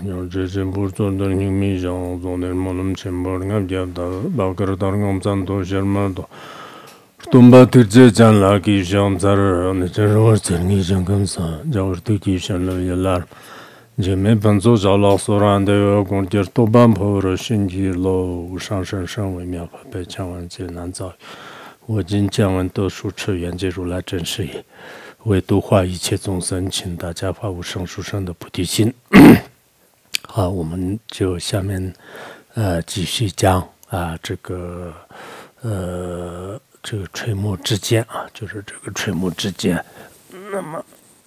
这真不做的你没想做的么那么钱包俺家的把个当我们咱都些么多。东巴特这讲了，给上咱儿，那这是我这你讲干啥？叫我都给上了一拉，这没办做着老所然的，光点多半跑了身体老上升上为苗被讲完这难造。我今讲完读书吃原接如来真是也，为度化一切众生，请大家发无上殊胜的菩提心。好，我们就下面继续讲这个垂目之见啊，就是这个垂目之见。那么，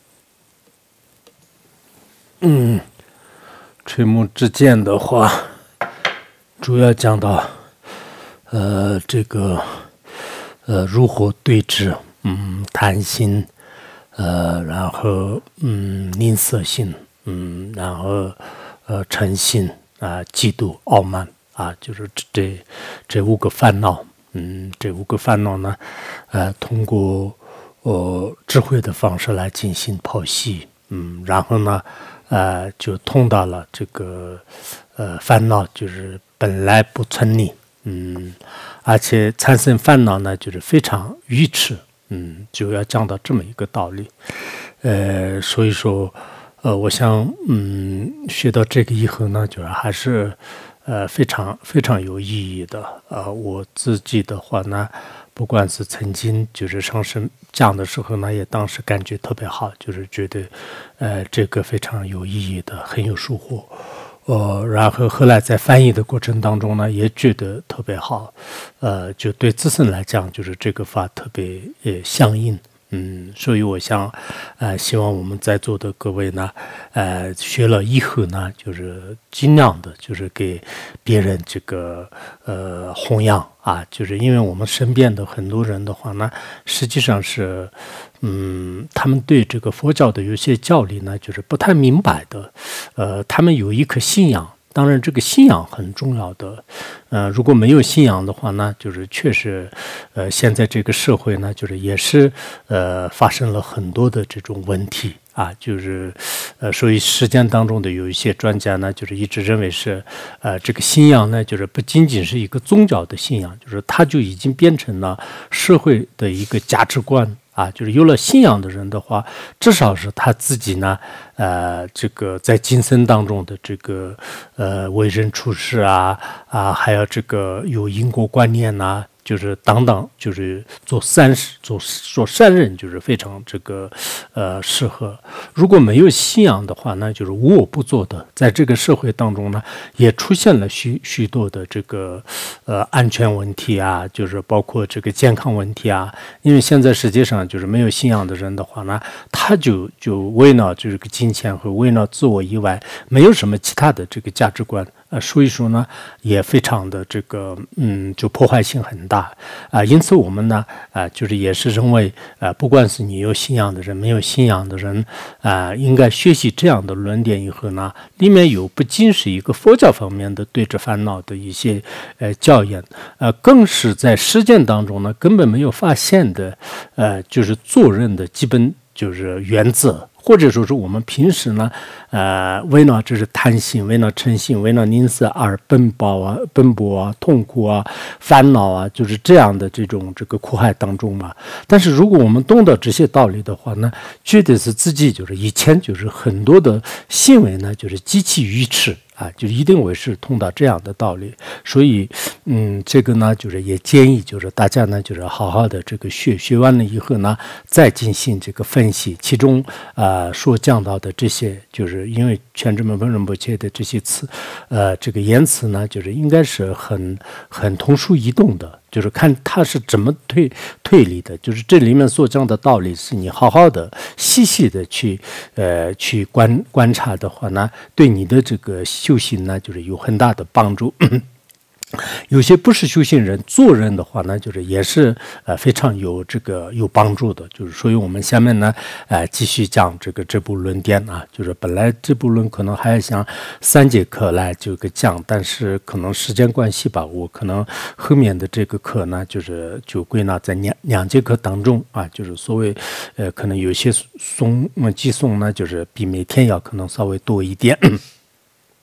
垂目之见的话，主要讲到这个如何对治贪心，然后吝啬心，然后嗔心嫉妒、傲慢就是这五个烦恼。这五个烦恼呢，通过智慧的方式来进行剖析，然后呢，就通到了这个烦恼就是本来不存你，而且产生烦恼呢，就是非常愚痴，就要讲到这么一个道理，所以说，我想，学到这个以后呢，就是还是。非常非常有意义的。我自己的话呢，不管是曾经就是上升讲的时候呢，也当时感觉特别好，就是觉得这个非常有意义的，很有收获。然后后来在翻译的过程当中呢，也觉得特别好。就对自身来讲，就是这个法特别相应。所以我想，希望我们在座的各位呢，学了以后呢，就是尽量的，就是给别人这个弘扬就是因为我们身边的很多人的话呢，实际上是，他们对这个佛教的有些教理呢，就是不太明白的，他们有一颗信仰。当然，这个信仰很重要的。如果没有信仰的话呢，就是确实，现在这个社会呢，就是也是发生了很多的这种问题就是所以实践当中的有一些专家呢，就是一直认为是这个信仰呢，就是不仅仅是一个宗教的信仰，就是它就已经变成了社会的一个价值观。就是有了信仰的人的话，至少是他自己呢，这个在今生当中的这个为人处事还有这个有因果观念就是等等，就是做善事、做善人，就是非常这个适合。如果没有信仰的话呢，就是无我不作的，在这个社会当中呢，也出现了许多的这个安全问题就是包括这个健康问题因为现在实际上就是没有信仰的人的话呢，他就为了这个金钱和为了自我以外，没有什么其他的这个价值观。所以说呢，也非常的这个就破坏性很大因此我们呢就是也是认为不管是你有信仰的人，没有信仰的人应该学习这样的论点以后呢，里面有不仅是一个佛教方面的对治烦恼的一些教言，更是在实践当中呢根本没有发现的就是做人的基本就是原则。或者说是我们平时呢，为了这是贪心，为了嗔心，为了吝啬而奔波痛苦烦恼就是这样的这个苦海当中嘛。但是如果我们懂得这些道理的话呢，觉得是自己就是以前就是很多的行为呢，就是极其愚痴。就一定会是通到这样的道理，所以，这个呢，就是也建议，就是大家呢，就是好好的这个学完了以后呢，再进行这个分析，其中所讲到的这些，就是因为全智门本仁波切的这些词，这个言辞呢，就是应该是很通俗易懂的。就是看他是怎么推理的，就是这里面所讲的道理，是你好好的、细细的去观察的话呢，对你的这个修行呢，就是有很大的帮助。有些不是修行人做人的话呢，就是也是非常有帮助的，就是所以我们下面呢继续讲这部论点就是本来这部论可能还想3节课来这个讲，但是可能时间关系吧，我可能后面的这个课呢就归纳在两节课当中就是所谓可能有些寄送呢，就是比每天要可能稍微多一点。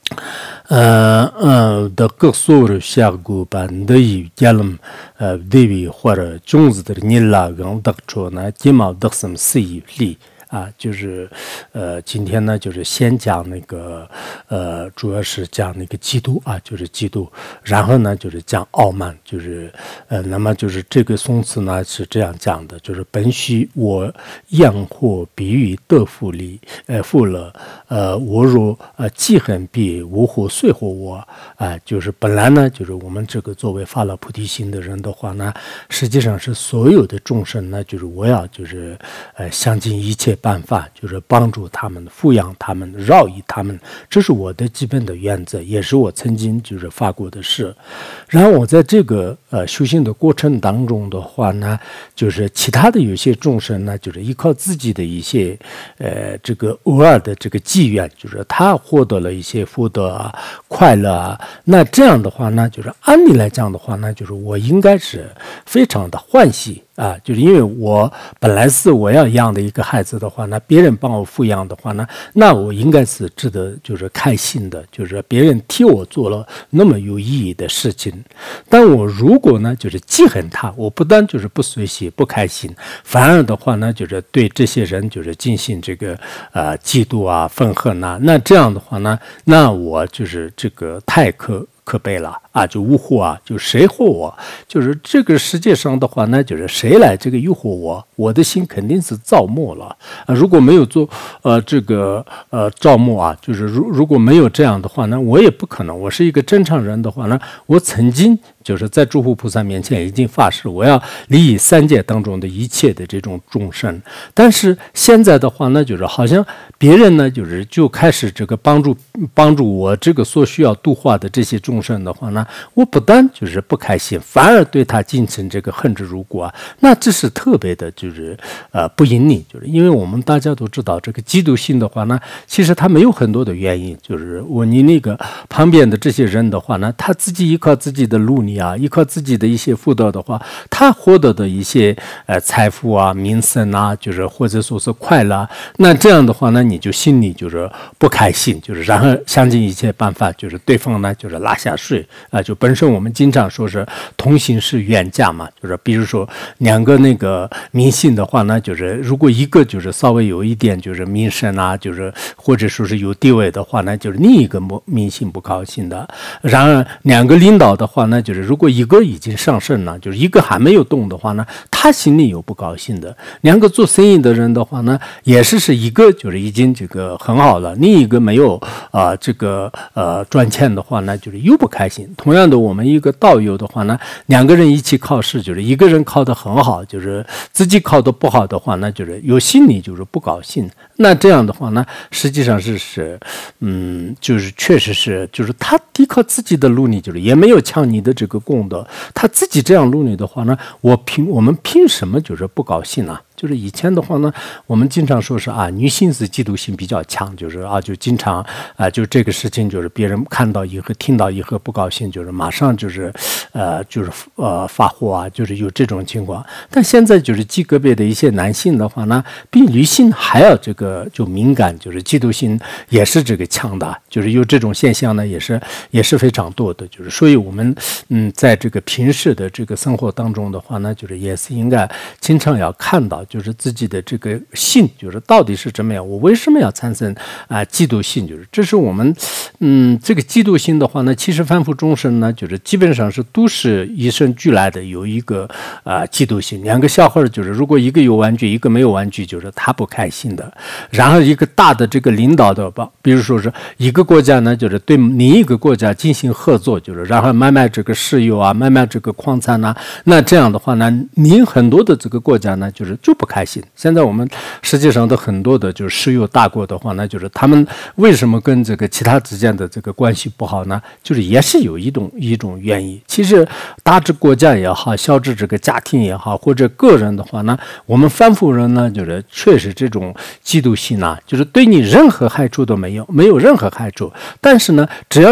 的各所有下过班的有家人对比或者种子的你拉跟得出呢，鸡毛得什么事业力。就是今天呢，就是先讲那个主要是讲那个嫉妒就是嫉妒，然后呢就是讲傲慢，就是那么就是这个宋词呢是这样讲的，就是本须我样或比喻得富利富乐我若记恨必无或遂或我就是本来呢就是我们这个作为发了菩提心的人的话呢，实际上是所有的众生呢，就是我要就是想尽一切办法，就是帮助他们、抚养他们、饶益他们，这是我的基本的原则，也是我曾经就是发过的誓。然后我在这个修行的过程当中的话呢，就是其他的有些众生呢，就是依靠自己的一些这个偶尔的这个机缘，就是他获得了一些福德快乐那这样的话呢，就是按理来讲的话呢，就是我应该是非常的欢喜。就是因为我本来是我要养的一个孩子的话，那别人帮我抚养的话呢，那我应该是值得就是开心的，就是别人替我做了那么有意义的事情。但我如果呢就是记恨他，我不但就是不随喜不开心，反而的话呢就是对这些人就是进行这个嫉妒愤恨那这样的话呢，那我就是这个太可悲了就污惑就谁惑我，就是这个世界上的话呢，就是谁来这个诱惑我的心肯定是造没了如果没有做这个造没就是如果没有这样的话呢，我也不可能，我是一个正常人的话呢，我曾经就是在诸佛菩萨面前已经发誓，我要利益三界当中的一切的这种众生。但是现在的话呢，就是好像别人呢，就开始这个帮助我这个所需要度化的这些众生的话呢，我不但就是不开心，反而对他进行这个恨之入骨那这是特别的，就是不隐匿，就是因为我们大家都知道，这个嫉妒心的话呢，其实它没有很多的原因，就是你那个旁边的这些人的话呢，他自己依靠自己的努力依靠自己的一些福德的话，他获得的一些财富名声就是或者说是快乐，那这样的话呢，你就心里就是不开心，就是然后想尽一切办法，就是对方呢就是拉下水就本身我们经常说是同心是冤家嘛，就是比如说两个那个明星的话呢，就是如果一个就是稍微有一点就是名声就是或者说是有地位的话呢，就是另一个明星不高兴的。然而两个领导的话呢，就是如果一个已经上升了，就是一个还没有动的话呢，他心里有不高兴的。两个做生意的人的话呢，也是一个就是已经这个很好了，另一个没有这个赚钱的话呢，就是又不开心。同样的，我们一个道友的话呢，两个人一起考试，就是一个人考得很好，就是自己考得不好的话呢，就是有心里就是不高兴。那这样的话呢，实际上就是确实是，就是他依靠自己的努力，就是也没有抢你的这个功德，他自己这样努力的话呢，我们凭什么就是不高兴呢？就是以前的话呢，我们经常说是女性是嫉妒心比较强，就是就经常就这个事情就是别人看到以后听到以后不高兴，就是马上就是发火就是有这种情况。但现在就是极个别的一些男性的话呢，比女性还要这个就敏感，就是嫉妒心也是这个强大，就是有这种现象呢，也是非常多的。就是所以我们在这个平时的这个生活当中的话呢，就是也是应该经常要看到。就是自己的这个性，就是到底是怎么样？我为什么要产生嫉妒心？就是这是我们这个嫉妒心的话呢，其实凡夫众生呢，就是基本上都是与生俱来的，有一个嫉妒心。两个小孩就是如果一个有玩具，一个没有玩具，就是他不开心的。然后一个大的这个领导的吧，比如说是一个国家呢，就是对另一个国家进行合作，就是然后买这个石油买这个矿产那这样的话呢，很多的这个国家呢，就不开心。现在我们世界上的很多的就是石油大国的话呢，就是他们为什么跟这个其他之间的这个关系不好呢？就是也是有一种原因。其实大至国家也好，小至这个家庭也好，或者个人的话呢，我们凡夫人呢，就是确实这种嫉妒心就是对你任何害处都没有任何害处。但是呢，只要是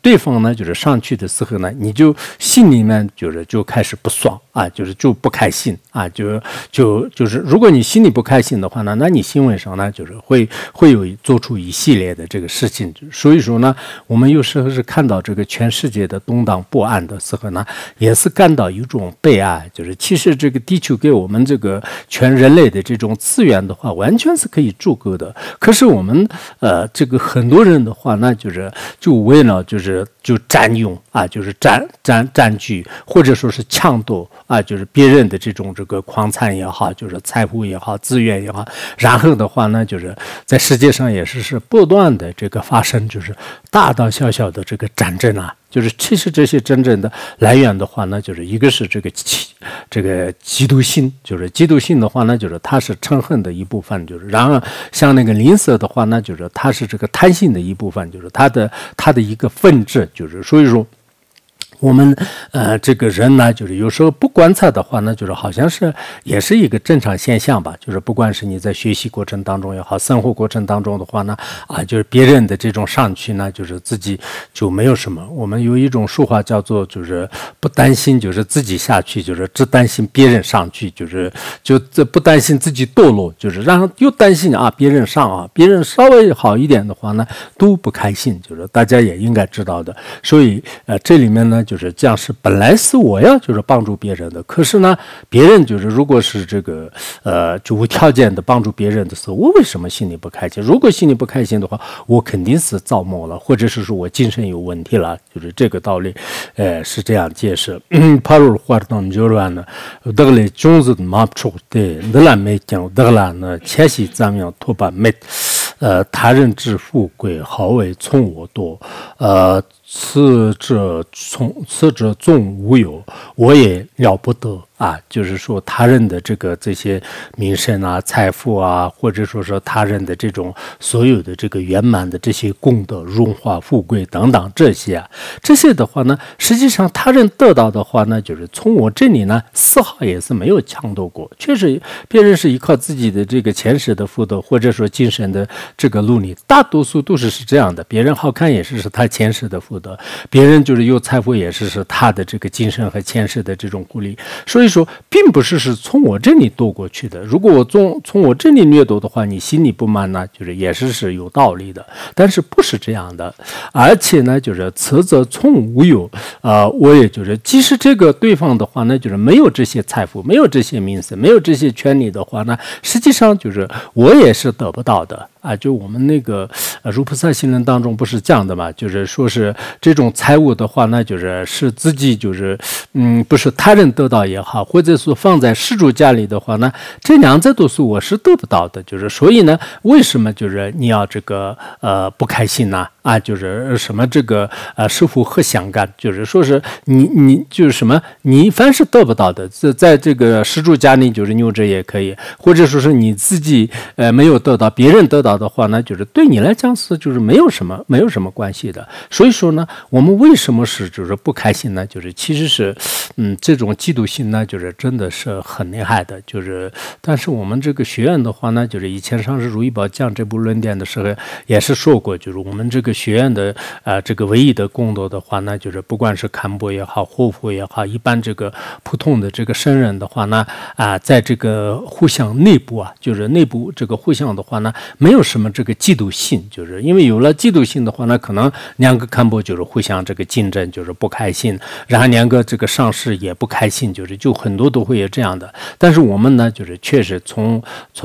对方呢就是上去的时候呢，你就心里面就开始不爽啊，就不开心啊，就是如果你心里不开心的话呢，那你行为上呢就是会有做出一系列的这个事情。所以说呢，我们有时候是看到这个全世界的动荡不安的时候呢，也是感到一种悲哀，就是其实这个地球给我们这个全人类的这种资源的话，完全是可以足够的。可是我们这个很多人的话呢，就为了就占用啊，就是占据或者说是抢夺啊，就是别人的这个矿产也好，就是财富也好，资源也好，然后的话呢，就是在世界上也是不断的这个发生，就是大大小小的这个战争啊。就是其实这些真正的来源的话呢，就是一个是这个嫉妒心，就是嫉妒心的话呢，就是它是嗔恨的一部分，就是然后像那个吝啬的话呢，就是它是这个贪心的一部分，就是它的一个分支，就是所以说。我们这个人呢，就是有时候不观察的话呢，就是好像是也是一个正常现象吧。就是不管是你在学习过程当中也好，生活过程当中的话呢，就是别人的这种上去呢，就是自己就没有什么。我们有一种说话叫做就是不担心，就是自己下去，就是只担心别人上去，就不担心自己堕落，就是然后又担心别人上别人稍微好一点的话呢，都不开心，就是大家也应该知道的。所以这里面呢。就是这样，是本来是我要就是帮助别人的，可是呢，别人就是如果是这个就无条件的帮助别人的时候，我为什么心里不开心？如果心里不开心的话，我肯定是造梦了，或者是说我精神有问题了，就是这个道理，是这样解释。帕鲁话当就是呢，得了种子嘛不出的，得了没讲，得了呢，前些咱们要拖把没，他人之富贵，好为从我多，此者众无有，我也了不得啊！就是说他人的这些名声啊、财富啊，或者说是他人的这种所有的这个圆满的这些功德、荣华富贵等等这些的话呢，实际上他人得到的话呢，就是从我这里呢丝毫也是没有抢夺过，确实别人是依靠自己的这个前世的福德，或者说精神的这个努力，大多数都是这样的。别人好看也是他前世的福德。别人就是有财富，也是他的这个精神和前世的这种鼓励，所以说，并不是从我这里夺过去的。如果我从我这里掠夺的话，你心里不满呢，就是也是有道理的。但是不是这样的，而且呢，就是此则从无有，我也就是，即使这个对方的话呢，就是没有这些财富，没有这些名声，没有这些权利的话呢，实际上就是我也是得不到的。就我们那个如菩萨行人当中不是讲的嘛，就是说是这种财物的话呢，是自己不是他人得到也好，或者说放在施主家里的话呢，这两者都是我是得不到的，所以呢，为什么你要不开心呢？就是什么师父何相干？就是说是你就是什么，你凡是得不到的，在这个施主家里牛着也可以，或者说是你自己没有得到，别人得到的话呢，对你来讲是没有什么关系的。所以说呢，我们为什么是不开心呢？其实是这种嫉妒心呢，真的是很厉害的。但是我们这个学院的话呢，以前上师如意宝讲这部论点的时候也是说过，我们这个学院的这个唯一的功德的话呢，不管是堪钵也好，活佛也好，一般普通的僧人的话呢，在这个互相内部内部互相的话呢，没有什么嫉妒心，因为有了嫉妒心的话呢，可能两个堪钵互相竞争，不开心，然后两个上师也不开心，就很多都会有这样的。但是我们呢，确实从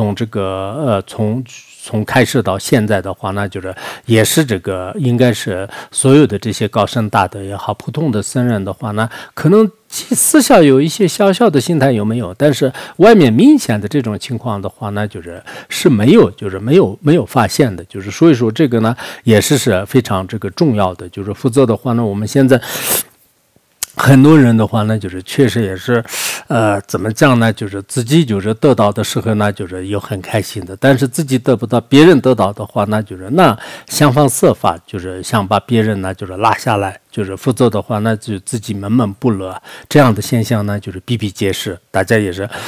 开始到现在的话呢，也是应该是所有的这些高僧大德也好，普通的僧人的话呢，可能私下有一些小小的心态有没有？但是外面明显的这种情况的话呢，是没有，没有发现的，所以说这个呢也是非常重要的，否则的话呢，我们现在。很多人的话呢，确实也是，怎么讲呢？自己得到的时候呢，又很开心的，但是自己得不到，别人得到的话呢，那想方设法，想把别人呢，拉下来，否则的话，那就自己闷闷不乐，这样的现象呢，比比皆是，大家也是。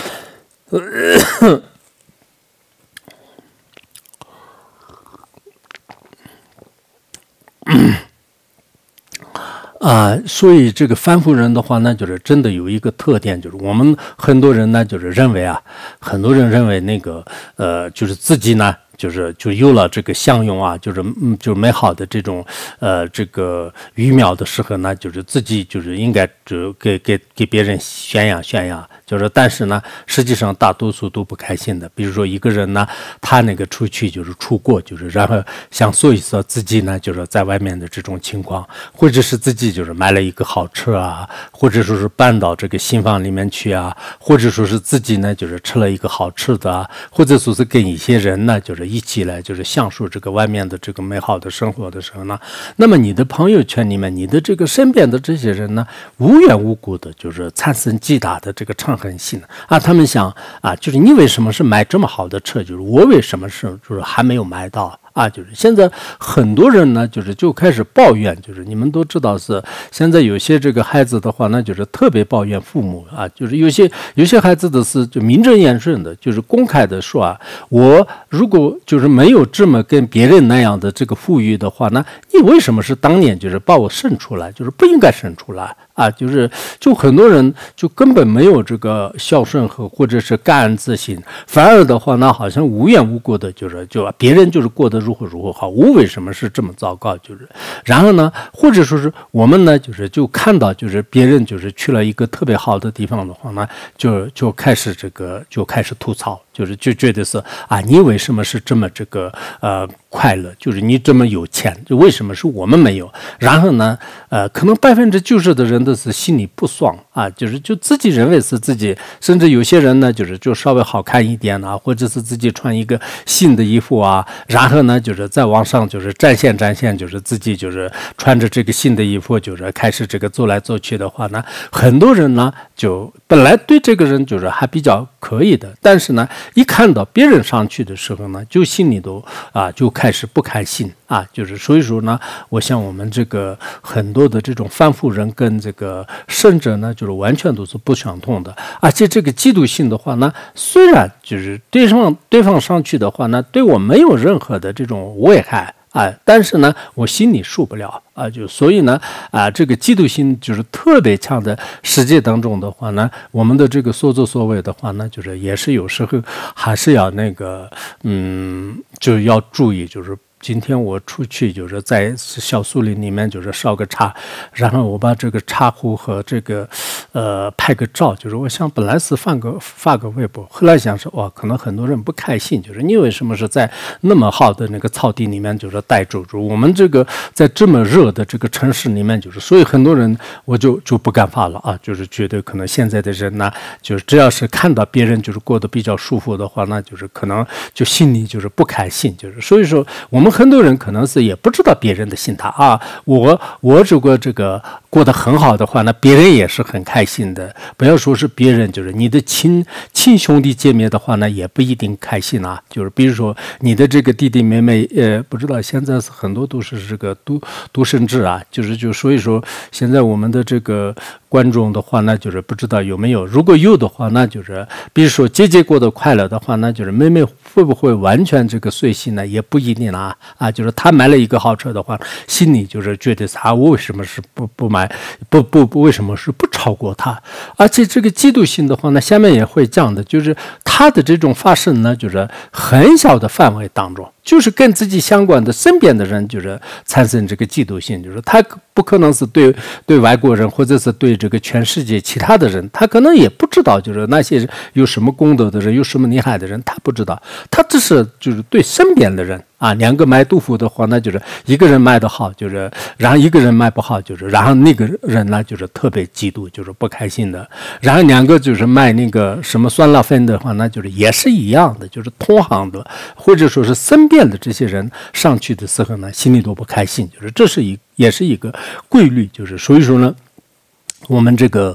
所以这个凡夫人的话呢，就是真的有一个特点，就是我们很多人呢，就是认为很多人认为那个就是自己呢。就有了这个相用就是美好的这种这个鱼苗的时候呢，就是自己就是应该就给别人宣扬，就是但是呢，实际上大多数都不开心的。比如说一个人呢，他那个出去就是出国，就是然后想说一说自己呢，就是在外面的这种情况，或者是自己就是买了一个好车或者说是搬到这个新房里面去或者说是自己呢就是吃了一个好吃的或者说是跟一些人呢就是一起来就是享受这个外面的这个美好的生活的时候呢，那么你的朋友圈里面，你的这个身边的这些人呢，无缘无故的就是产生极大的这个嗔恨心他们想就是你为什么是买这么好的车，就是我为什么是就是还没有买到就是现在很多人呢，就开始抱怨，就是你们都知道是现在有些这个孩子的话呢，就是特别抱怨父母就是有些孩子的是就名正言顺的，就是公开的说我如果就是没有这么跟别人那样的这个富裕的话呢，你为什么是当年就是把我生出来，就是不应该生出来就很多人就根本没有这个孝顺或者是感恩之心，反而的话呢，好像无缘无故的就别人就是过得如何好，我为什么是这么糟糕？然后呢，或者说是我们呢，就看到就是别人就是去了一个特别好的地方的话呢，就开始吐槽，就觉得是你为什么是这么这个快乐？就是你这么有钱，就为什么是我们没有？然后呢，可能90%的人都是心里不爽就自己认为是自己，甚至有些人呢，就稍微好看一点或者是自己穿一个新的衣服然后呢，就是在网上就是展现，就是自己就是穿着这个新的衣服，就是开始这个走来走去的话呢，很多人呢就本来对这个人就是还比较可以的，但是呢，一看到别人上去的时候呢，就心里都就开始不开心就是所以说呢，我想我们这个很多的这种凡夫人跟这个圣者呢，就是完全都是不相同的，而且这个嫉妒心的话呢，虽然就是对方上去的话呢，对我没有任何的这种危害但是呢，我心里受不了所以呢这个嫉妒心就是特别强的世界当中的话呢，我们的这个所作所为的话呢，就是也是有时候还是要那个就要注意，就是今天我出去就是在小树林里面就是烧个茶，然后我把这个茶壶和这个拍个照，就是我想本来是发个微博，后来想说可能很多人不开心，就是你为什么是在那么好的那个草地里面就是待住我们这个在这么热的这个城市里面，就是所以很多人我就不敢发了就是觉得可能现在的人呢，就是只要是看到别人就是过得比较舒服的话，那就是可能就心里就是不开心，就是所以说我们很多人可能是也不知道别人的心态我如果这个过得很好的话，那别人也是很开心的，不要说是别人，就是你的亲兄弟姐妹的话呢，也不一定开心就是比如说你的这个弟弟妹妹不知道现在是很多都是这个独生制就所以说现在我们的这个观众的话呢，就是不知道有没有，如果有的话呢，就是比如说姐姐过得快乐的话呢，就是妹妹会不会完全这个随心呢，也不一定就是她买了一个好车的话，心里就是觉得我为什么是不买不为什么是不超过她？而且这个嫉妒心的话呢，下面也会讲的，就是她的这种发生呢，就是很小的范围当中，就是跟自己相关的身边的人就是产生这个嫉妒心，就是他不可能是对外国人或者是对这个全世界其他的人，他可能也不知道就是那些有什么功德的人，有什么厉害的人，他不知道，他只是就是对身边的人两个卖豆腐的话，那就是一个人卖得好，就是然后一个人卖不好，就是然后那个人呢就是特别嫉妒，就是不开心的，然后两个就是卖那个什么酸辣粉的话，那就是也是一样的，就是同行的或者说是身边的这些人上去的时候呢，心里都不开心，就是这是也是一个规律，就是所以说呢，我们这个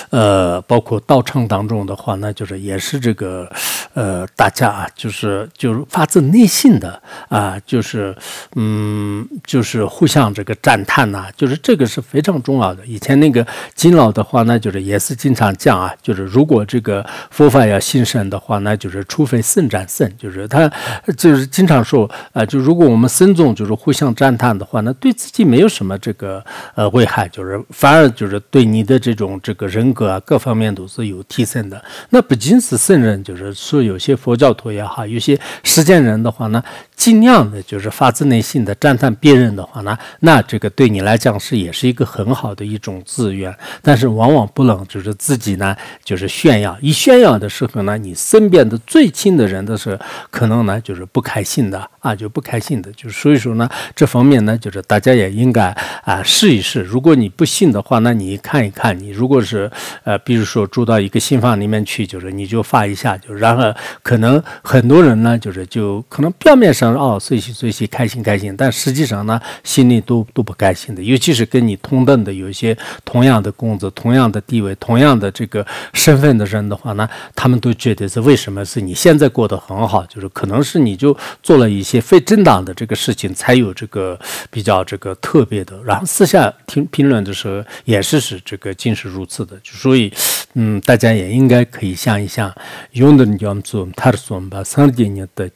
包括道场当中的话呢，就是也是这个大家啊，就是发自内心的啊，就是互相这个赞叹呐，就是这个是非常重要的。以前那个金老的话呢，就是也是经常讲啊，就是如果这个佛法要兴盛的话呢，就是除非僧战僧，就是他就是经常说就如果我们僧众就是互相赞叹的话呢，对自己没有什么这个危害，就是反而就是对你的这个人格啊各方面都是有提升的。那不仅是僧人，就是说有些佛教徒也好，有些实践人的话呢，尽量的就是发自内心的赞叹别人的话呢，那这个对你来讲也是一个很好的一种资源。但是往往不能就是自己呢就是炫耀，一炫耀的时候呢，你身边的最亲的人的是可能呢就是不开心的啊，就不开心的。就所以说呢，这方面呢，就是大家也应该试一试。如果你不信的话，那你看一看，你如果是比如说住到一个新房里面去，就是你就发一下，就然后可能很多人呢，就可能表面上随喜开心，但实际上呢，心里都不开心的。尤其是跟你同等的有一些同样的工作、同样的地位、同样的这个身份的人的话呢，他们都觉得是为什么是你现在过得很好，就是可能是你就做了一些非正当的这个事情，才有这个比较这个特别的。然后私下评论的时候也是这个尽是如此的。所以大家也应该可以想一想，用的叫做他说吧，30年的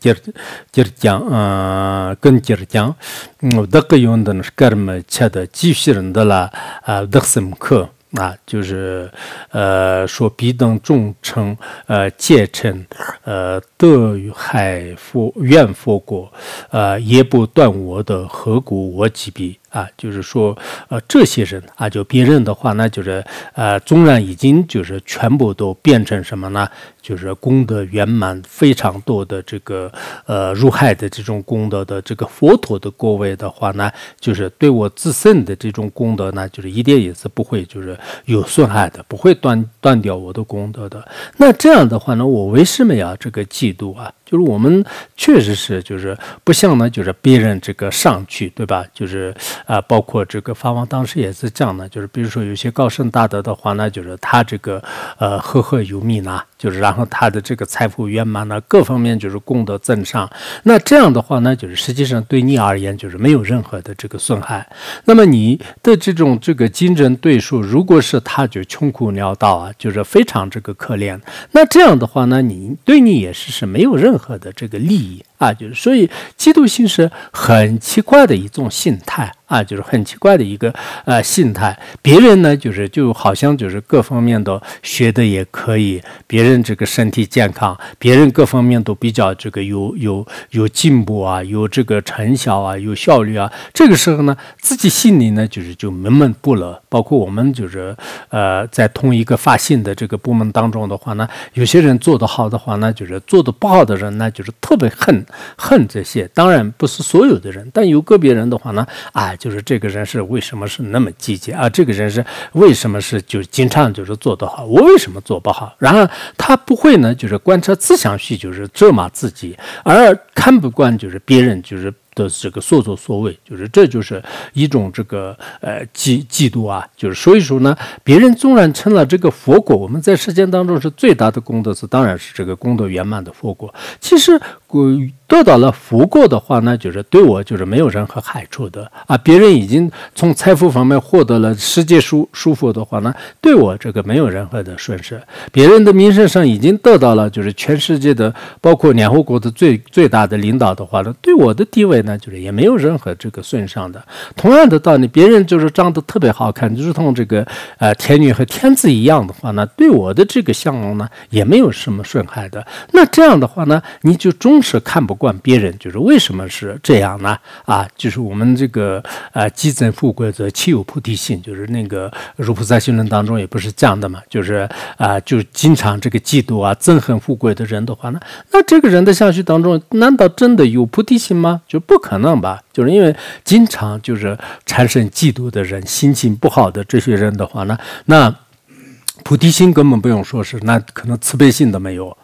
跟讲，这个用的是干么吃的继续人的啦的什么课。就是说彼等众称戒称得海佛愿佛果也不断我的何故我即彼就是说这些人就别人的话呢，就是纵然已经就是全部都变成什么呢，就是功德圆满非常多的这个入海的这种功德的这个佛陀的果位的话呢，就是对我自身的这种功德呢，就是一点也是不会就是有损害的，不会断掉我的功德的。那这样的话呢，我为什么要这个嫉妒就是我们确实是就是不像呢，就是别人这个上去，对吧？就是包括这个法王当时也是这样的，就是比如说有些高僧大德的话呢，就是他这个赫有弥呢，就是然后他的这个财富圆满呢，各方面就是功德增上。那这样的话呢，就是实际上对你而言就是没有任何的这个损害。那么你的这个竞争对手，如果是他就穷苦潦倒就是非常这个可怜，那这样的话呢，对你也是没有任何的这个利益就是所以嫉妒心是很奇怪的一种心态就是很奇怪的一个心态。别人呢就好像就是各方面都学的也可以，别人这个身体健康，别人各方面都比较这个有进步有这个成效有效率这个时候呢，自己心里呢就闷闷不乐。包括我们就是在同一个发信的这个部门当中的话呢，有些人做得好的话呢，就是做得不好的人呢，就是特别恨这些。当然不是所有的人，但有个别人的话呢就是这个人是为什么是那么积极这个人是为什么是就经常就是做得好，我为什么做不好？然后他不会呢就是观察自相续，就是责骂自己，而看不惯就是别人就是的这个所作所为，就是这就是一种这个嫉妒就是所以说呢，别人纵然成了这个佛果，我们在实践当中是最大的功德是当然是这个功德圆满的佛果。其实得到了佛果的话呢，就是对我就是没有任何害处的别人已经从财富方面获得了世界殊福的话呢，对我这个没有任何的损失。别人的名声上已经得到了就是全世界的包括联合国的最大的领导的话呢，对我的地位呢就是也没有任何这个损伤的。同样的道理，别人就是长得特别好看，如同这个天女和天子一样的话呢，对我的这个相貌呢也没有什么损害的。那这样的话呢，你就总是看不惯别人，就是为什么是这样呢就是我们这个积增富贵则岂有菩提心，就是那个如菩萨行论当中也不是讲的嘛，就是就经常这个嫉妒憎恨富贵的人的话呢，那这个人的相续当中难道真的有菩提心吗？就不可能吧。就是因为经常就是产生嫉妒的人，心情不好的这些人的话呢，那菩提心根本不用说是，那可能慈悲心都没有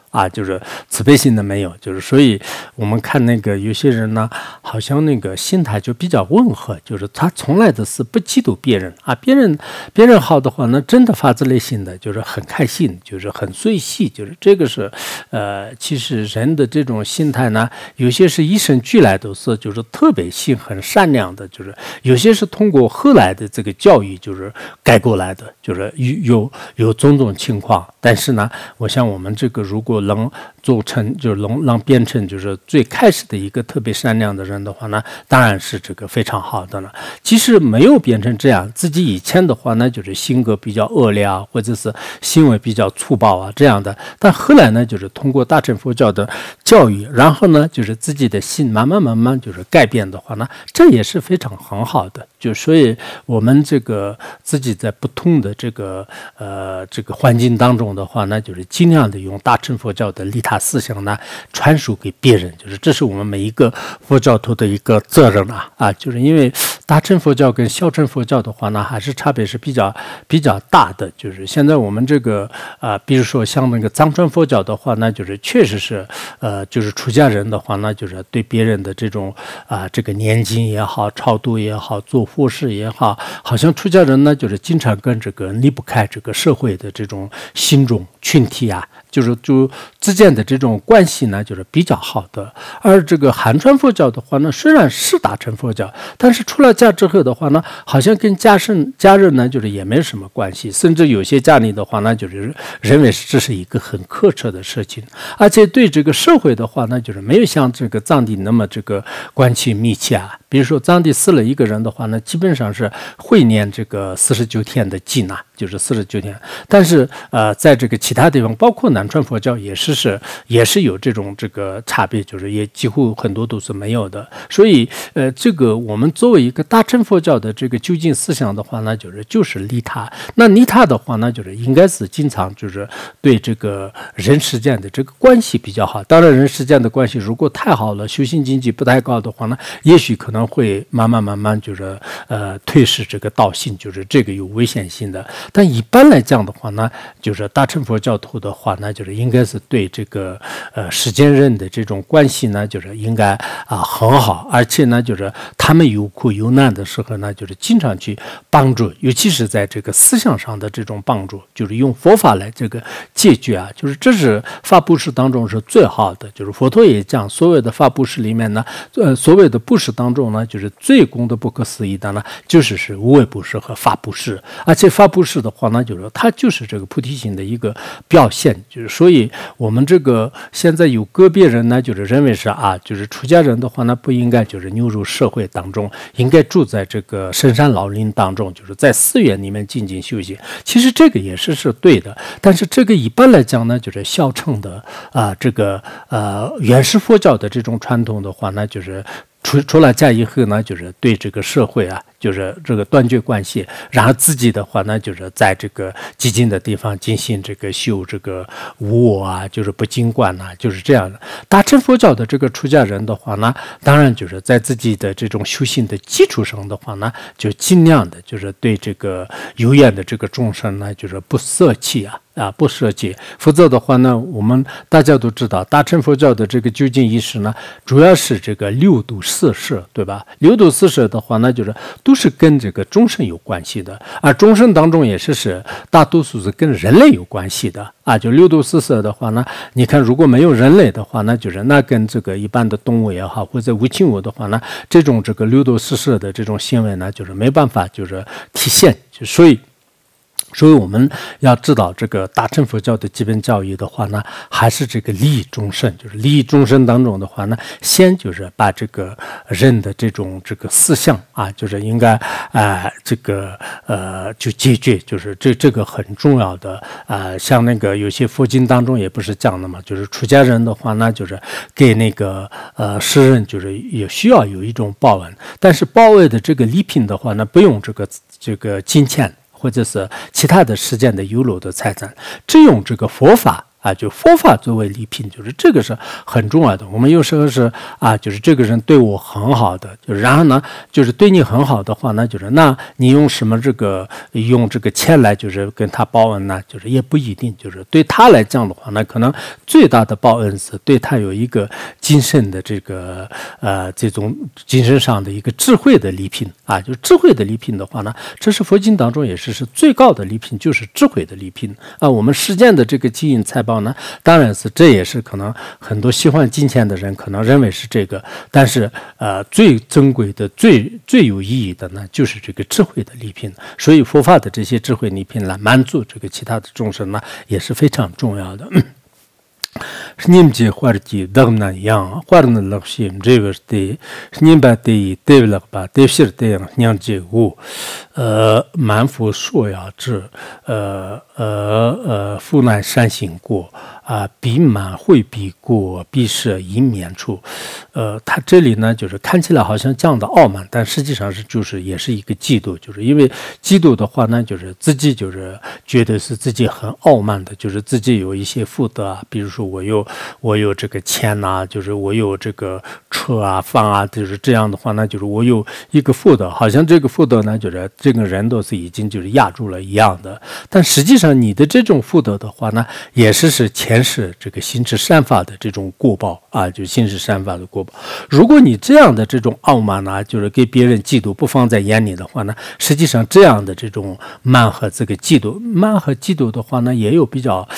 啊，就是慈悲心的没有，就是所以我们看那个有些人呢，好像那个心态就比较温和，就是他从来都是不嫉妒别人啊，别人好的话呢，真的发自内心的就是很开心，就是很随喜，就是这个是其实人的这种心态呢，有些是与生俱来都是就是特别心很善良的，就是有些是通过后来的这个教育就是改过来的，就是有种种情况，但是呢，我想我们这个如果能做成，就是能变成就是最开始的一个特别善良的人的话呢，当然是这个非常好的了。即使没有变成这样，自己以前的话呢，就是性格比较恶劣啊，或者是行为比较粗暴啊这样的，但后来呢，就是通过大乘佛教的教育，然后呢，就是自己的心慢慢就是改变的话呢，这也是非常很好的。就所以我们这个自己在不同的这个环境当中的话呢，就是尽量的用大乘佛教的利他思想呢传输给别人，就是这是我们每一个佛教徒的一个责任啊，就是因为大乘佛教跟小乘佛教的话呢，还是差别是比较大的。就是现在我们这个比如说像那个藏传佛教的话呢，就是确实是就是出家人的话呢，就是对别人的这种这个念经也好，超度也好，做护士也好，好像出家人呢，就是经常跟这个离不开这个社会的这种信众群体啊，就之间的这种关系呢，就是比较好的。而这个汉传佛教的话呢，虽然是大乘佛教，但是出了家之后的话呢，好像跟家人呢，就是也没什么关系，甚至有些家里的话呢，就是认为这是一个很苛刻的事情，而且对这个社会的话呢，就是没有像这个藏地那么这个关系密切啊。比如说藏地死了一个人的话呢，基本上是会念这个49天的经啊，就是49天。但是在这个其他地方，包括南传佛教也是有这个差别，就是也几乎很多都是没有的。所以这个我们作为一个大乘佛教的这个究竟思想的话呢，就是利他。那利他的话呢，就是应该是经常就是对这个人世间的这个关系比较好。当然，人世间的关系如果太好了，修行境界不太高的话呢，也许可能会慢慢就是退失这个道性，就是这个有危险性的。但一般来讲的话呢，就是大乘佛教徒的话呢，就是应该是对这个世间人的这种关系呢，就是应该很好，而且呢，就是他们有苦有难的时候呢，就是经常去帮助，尤其是在这个思想上的这种帮助，就是用佛法来这个解决啊，就是这是法布施当中是最好的。就是佛陀也讲，所谓的法布施里面呢，所谓的布施当中呢，就是最功德不可思议的呢，就是无为布施和法布施。而且法布施的话呢，就是它就是这个菩提心的一个表现。就是所以我们这个现在有个别人呢，就是认为是就是出家人的话呢，不应该就是流入社会当中，应该住在这个深山老林当中，就是在寺院里面静静修行。其实这个也是对的，但是这个一般来讲呢，就是小乘的这个原始佛教的这种传统的话呢，就是出了家以后呢，就是对这个社会就是这个断绝关系，然后自己的话呢，就是在这个寂静的地方进行这个修这个无我就是不净观就是这样的。大乘佛教的这个出家人的话呢，当然就是在自己的这种修行的基础上的话呢，就尽量的就是对这个有缘的这个众生呢，就是不舍弃不舍弃，否则的话呢，我们大家都知道，大乘佛教的这个究竟意识呢，主要是这个六度四摄，对吧？六度四摄的话呢，就是都是跟这个众生有关系的，而众生当中也是大多数是跟人类有关系的就六度四摄的话呢，你看如果没有人类的话呢，就是那跟这个一般的动物也好，或者无情物的话呢，这种这个六度四摄的这种行为呢，就是没办法就是体现，所以我们要知道，这个大乘佛教的基本教育的话呢，还是这个利益众生。就是利益众生当中的话呢，先就是把这个人的这个思想就是应该就解决，就是这个很重要的像那个有些佛经当中也不是讲的嘛，就是出家人的话呢，就是给那个世人就是也需要有一种报恩，但是报恩的这个礼品的话呢，不用这个金钱或者是其他的世间的有漏的财产，只用这个佛法啊，就佛法作为礼品，就是这个是很重要的。我们有时候是啊，就是这个人对我很好的，就是然后呢，就是对你很好的话呢，就是那你用什么用这个钱来就是跟他报恩呢？就是也不一定，就是对他来讲的话呢，可能最大的报恩是对他有一个精神的这种精神上的一个智慧的礼品啊，就是智慧的礼品的话呢，这是佛经当中也是最高的礼品，就是智慧的礼品啊。我们世间的这个金银财宝呢，当然是这也是可能很多喜欢金钱的人可能认为是这个，但是最珍贵的、最有意义的呢，就是这个智慧的礼品。所以佛法的这些智慧礼品来满足这个其他的众生呢，也是非常重要的。Snimji Huarki Dagna Yang, Huarna Lakshim, Rivers Day, Snimba Day, Devlakba, Devshir Day, Nyangji Wu, 满腹硕雅志，腹乃善行过啊，彼满会彼过，必是以免处。他这里呢，就是看起来好像讲的傲慢，但实际上就是也是一个嫉妒，就是因为嫉妒的话呢，就是自己就是觉得是自己很傲慢的，就是自己有一些福德啊，比如说我有这个钱呐，就是我有这个车啊房啊，就是这样的话呢，就是我有一个福德，好像这个福德呢，就是这个人都是已经就是压住了一样的。但实际上你的这种福德的话呢，也是前世这个心持善法的这种果报啊，就是心持善法的果报。如果你这样的这种傲慢呢，就是给别人嫉妒不放在眼里的话呢，实际上这样的这种慢和这个嫉妒的话呢，也有比较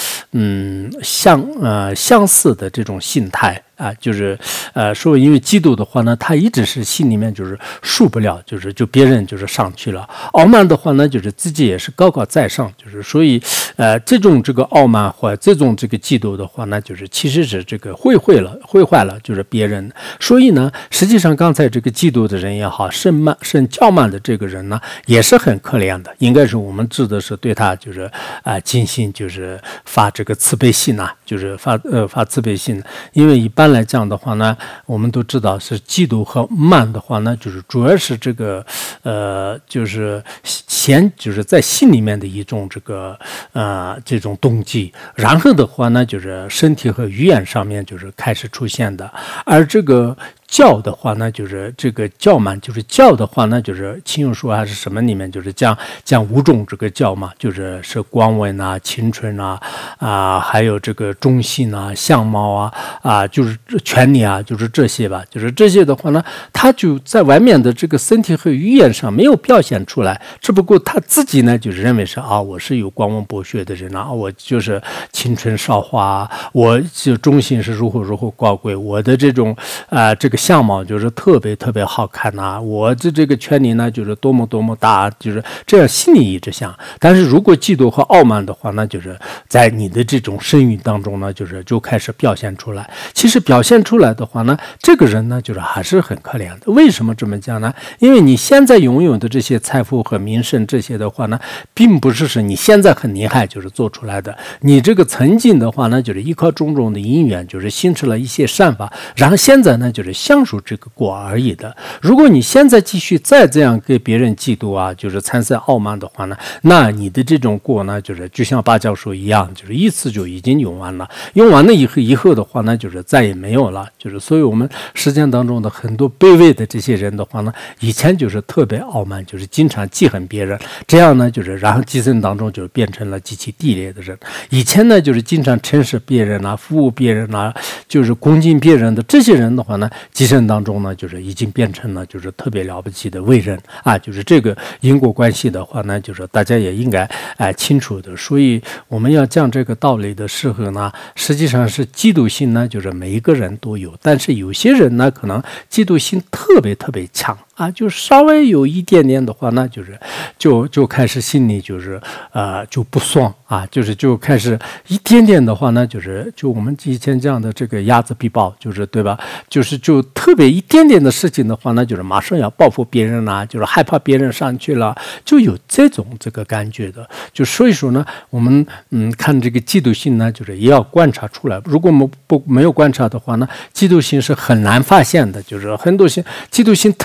相似的这种心态啊，就是说因为嫉妒的话呢，他一直是心里面就是受不了，就别人就是上去了。傲慢的话呢，就是自己也是高高在上，就是所以这种这个傲慢或这种这个嫉妒的话呢，就是其实是这个毁坏了就是别人。所以呢，实际上刚才这个嫉妒的人也好，甚骄慢的这个人呢，也是很可怜的。应该是我们指的是对他就是尽心就是发这个慈悲心呐，就是发慈悲心。因为一般来讲的话呢，我们都知道是嫉妒和慢的话呢，就是主要是这个就是先就是在心里面的一种这种动机，然后的话呢，就是身体和语言上面就是开始出现的。而这个教的话呢，就是这个教嘛，就是教的话呢，就是亲友说还是什么里面就是讲五种这个教嘛，就是光文啊、青春啊还有这个忠信啊、相貌啊就是权利啊，就是这些吧，就是这些的话呢，他就在外面的这个身体和语言上没有表现出来，只不过他自己呢就是认为是我是有光文博学的人啊，我就是青春少华，我就忠信是如何高贵，我的这种这个相貌就是特别特别好看呐，我这个权利呢就是多么多么大，就是这样心里一直想。但是如果嫉妒和傲慢的话呢，就是在你的这种声誉当中呢，就开始表现出来。其实表现出来的话呢，这个人呢就是还是很可怜的。为什么这么讲呢？因为你现在拥有的这些财富和名声这些的话呢，并不是你现在很厉害就是做出来的。你这个曾经的话呢，就是依靠种种的因缘，就是行持了一些善法，然后现在呢就是享受这个果而已的。如果你现在继续再这样给别人嫉妒啊，就是参赛傲慢的话呢，那你的这种果呢，就像芭蕉树一样，就是一次就已经用完了。用完了以后的话呢，就是再也没有了。就是所以我们实践当中的很多卑微的这些人的话呢，以前就是特别傲慢，就是经常记恨别人，这样呢就是然后今生当中就变成了极其低劣的人。以前呢就是经常称是别人啊，服务别人啊，就是恭敬别人的这些人的话呢，今生当中呢就是已经变成了就是特别了不起的伟人啊。就是这个因果关系的话呢，就是大家也应该清楚的。所以我们要讲这个道理的时候呢，实际上是嫉妒心呢，就是每一个人都有，但是有些人呢可能嫉妒心特别特别强啊，就稍微有一点点的话呢，就开始心里就不爽啊，就开始一点点的话呢，就我们以前讲的这个睚眦必报，就是对吧？就特别一点点的事情的话呢，就是马上要报复别人啦，就是害怕别人上去了，就有这个感觉的。就所以说呢，我们看这个嫉妒心呢，就是也要观察出来。如果我们没有观察的话呢，嫉妒心是很难发现的。就是很多嫉妒心特别强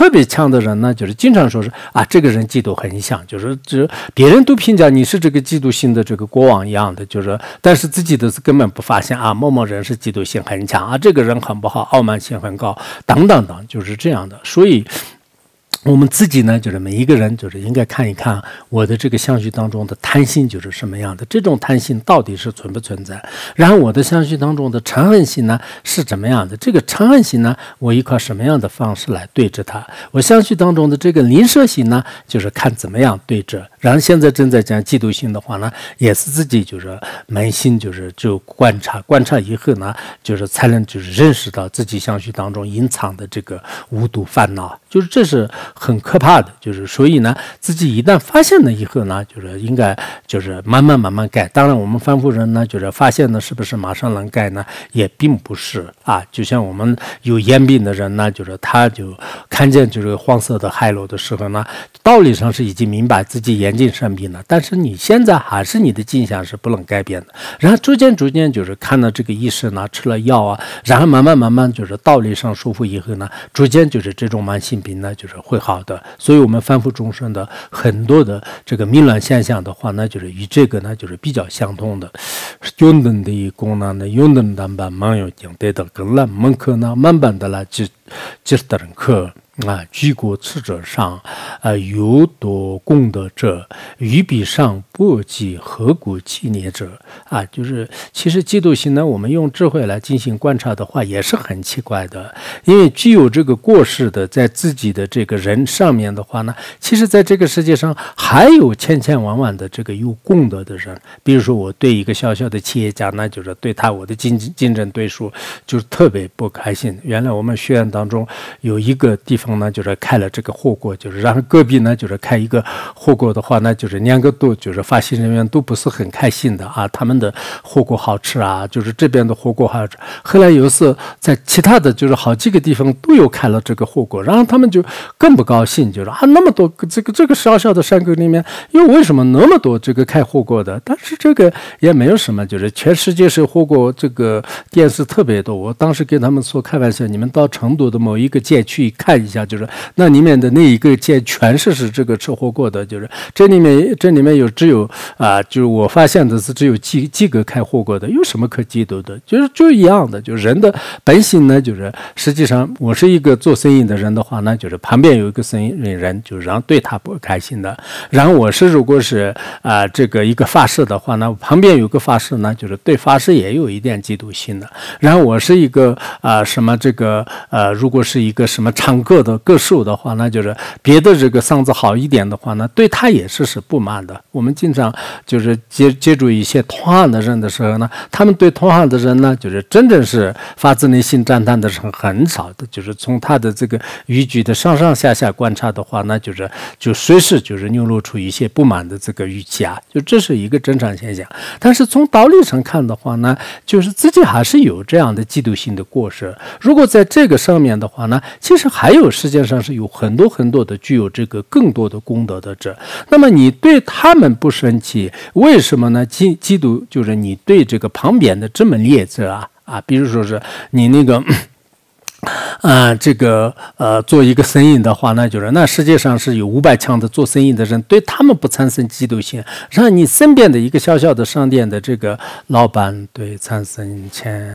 像的人呢，就是经常说是啊，这个人嫉妒很像，就是别人都评价你是这个嫉妒心的这个国王一样的，就是但是自己的是根本不发现啊，某某人是嫉妒心很强啊，这个人很不好，傲慢性很高，等等等，就是这样的，所以。我们自己呢，就是每一个人，就是应该看一看我的这个相续当中的贪心就是什么样的，这种贪心到底是存不存在？然后我的相续当中的嗔恨心呢是怎么样的？这个嗔恨心呢，我依靠什么样的方式来对治它？我相续当中的这个吝啬心呢，就是看怎么样对治。然后现在正在讲嫉妒心的话呢，也是自己就是扪心就观察以后呢，就是才能就是认识到自己相续当中隐藏的这个无毒烦恼，就是这是很可怕的，就是所以呢，自己一旦发现了以后呢，就是应该就是慢慢改。当然，我们凡夫人呢，就是发现了是不是马上能改呢？也并不是啊。就像我们有眼病的人呢，就是他就看见就是黄色的海螺的时候呢，道理上是已经明白自己眼睛生病了，但是你现在还是你的镜像是不能改变的。然后逐渐就是看了这个医生呢，吃了药啊，然后慢慢就是道理上舒服以后呢，逐渐就是这种慢性病呢，就是会好的。所以我们凡夫众生的很多的这个迷乱现象的话呢，就是与这个呢就是比较相通的。用灯的功能呢，用灯单板蛮有劲，对的，更难门口呢慢慢的来即的人客。啊，居国此者上，有多功德者，于彼上波及何故其孽者？啊，就是其实嫉妒心呢，我们用智慧来进行观察的话，也是很奇怪的。因为具有这个过失的，在自己的这个人上面的话呢，其实在这个世界上还有千千万万的这个有功德的人。比如说，我对一个小小的企业家呢，就是对我的竞争对手就是特别不开心。原来我们学院当中有一个地方呢，就是开了这个火锅，就是然后隔壁呢就是开一个火锅的话呢，就是两个都就是发行人员都不是很开心的啊，他们的火锅好吃啊，就是这边的火锅好吃。后来有一次在其他的就是好几个地方都有开了这个火锅，然后他们就更不高兴，就是啊那么多这个小小的山沟里面，又为什么那么多这个开火锅的？但是这个也没有什么，就是全世界是火锅这个店是特别多。我当时跟他们说开玩笑，你们到成都的某一个街区看一下，就是那里面的那一个街全是这个吃火锅的，就是这里面只有就是我发现的是只有几个开火锅的，有什么可嫉妒的？就一样的，就是人的本性呢，就是实际上我是一个做生意的人的话呢，就是旁边有一个生意人，就是让对他不开心的。然后我是如果是这个一个法师的话呢，旁边有个法师呢，就是对法师也有一点嫉妒心的。然后我是一个什么这个如果是一个什么唱歌的歌手的话呢，就是别的这个嗓子好一点的话呢，对他也是不满的。我们经常就是接触一些同行的人的时候呢，他们对同行的人呢，就是真正是发自内心赞叹的人很少的，就是从他的这个语句的上下观察的话呢，就随时就是流露出一些不满的这个语气啊，就这是一个正常现象。但是从道理上看的话呢，就是自己还是有这样的嫉妒心的过失。如果在这个上面的话呢，其实还有世界上是有很多的具有这个更多的功德的者。那么你对他们不生气，为什么呢？嫉妒就是你对这个旁边的这么劣者比如说是你那个。这个做一个生意的话呢，就是那世界上是有500强的做生意的人，对他们不产生嫉妒心，让你身边的一个小小的商店的这个老板对产生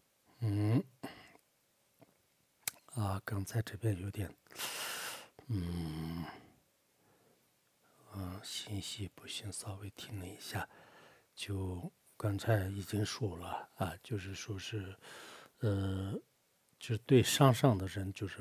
刚才这边有点信息不行，稍微停了一下，就刚才已经说了就是说是就是对上的人就是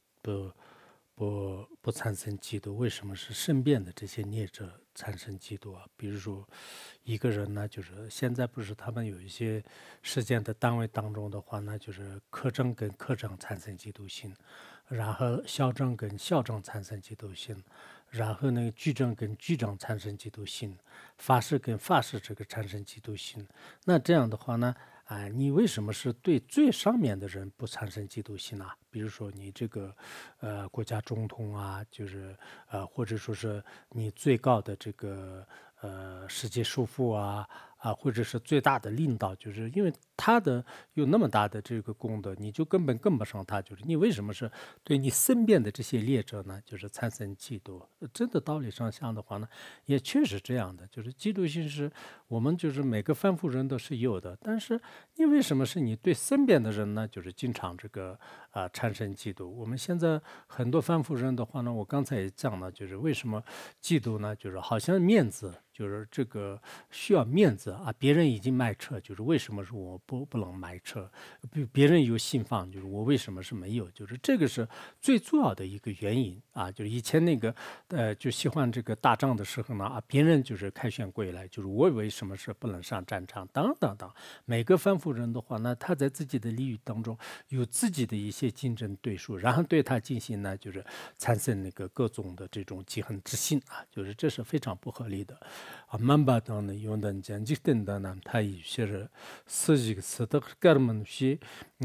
不产生嫉妒，为什么是身边的这些孽者产生嫉妒比如说一个人呢，就是现在不是他们有一些实践的单位当中的话呢，就是科长跟科长产生嫉妒心，然后校长跟校长产生嫉妒心，然后那个局长跟局长产生嫉妒心，法师跟法师这个产生嫉妒心。那这样的话呢，你为什么是对最上面的人不产生嫉妒心呢？比如说你这个国家总统就是或者说是你最高的这个世界首富或者是最大的领导，就是因为他的有那么大的这个功德，你就根本跟不上他，就是你为什么是对你身边的这些劣者呢，就是产生嫉妒？真的道理上想的话呢，也确实这样的，就是嫉妒心是我们就是每个凡夫人都是有的，但是你为什么是你对身边的人呢，就是经常这个产生嫉妒？我们现在很多凡夫人的话呢，我刚才也讲了，就是为什么嫉妒呢？就是好像面子。就是这个需要面子别人已经买车，就是为什么是我不能买车？别人有信放，就是我为什么是没有？就是这个是最主要的一个原因就是以前那个就喜欢这个打仗的时候呢别人就是凯旋归来，就是我为什么是不能上战场？等等等，每个凡夫人的话呢，他在自己的领域当中有自己的一些竞争对手，然后对他进行呢就是产生那个各种的这种记恨之心就是这是非常不合理的。만바다는 용단 전직된다는 타이시를 스직 스덕가르먼시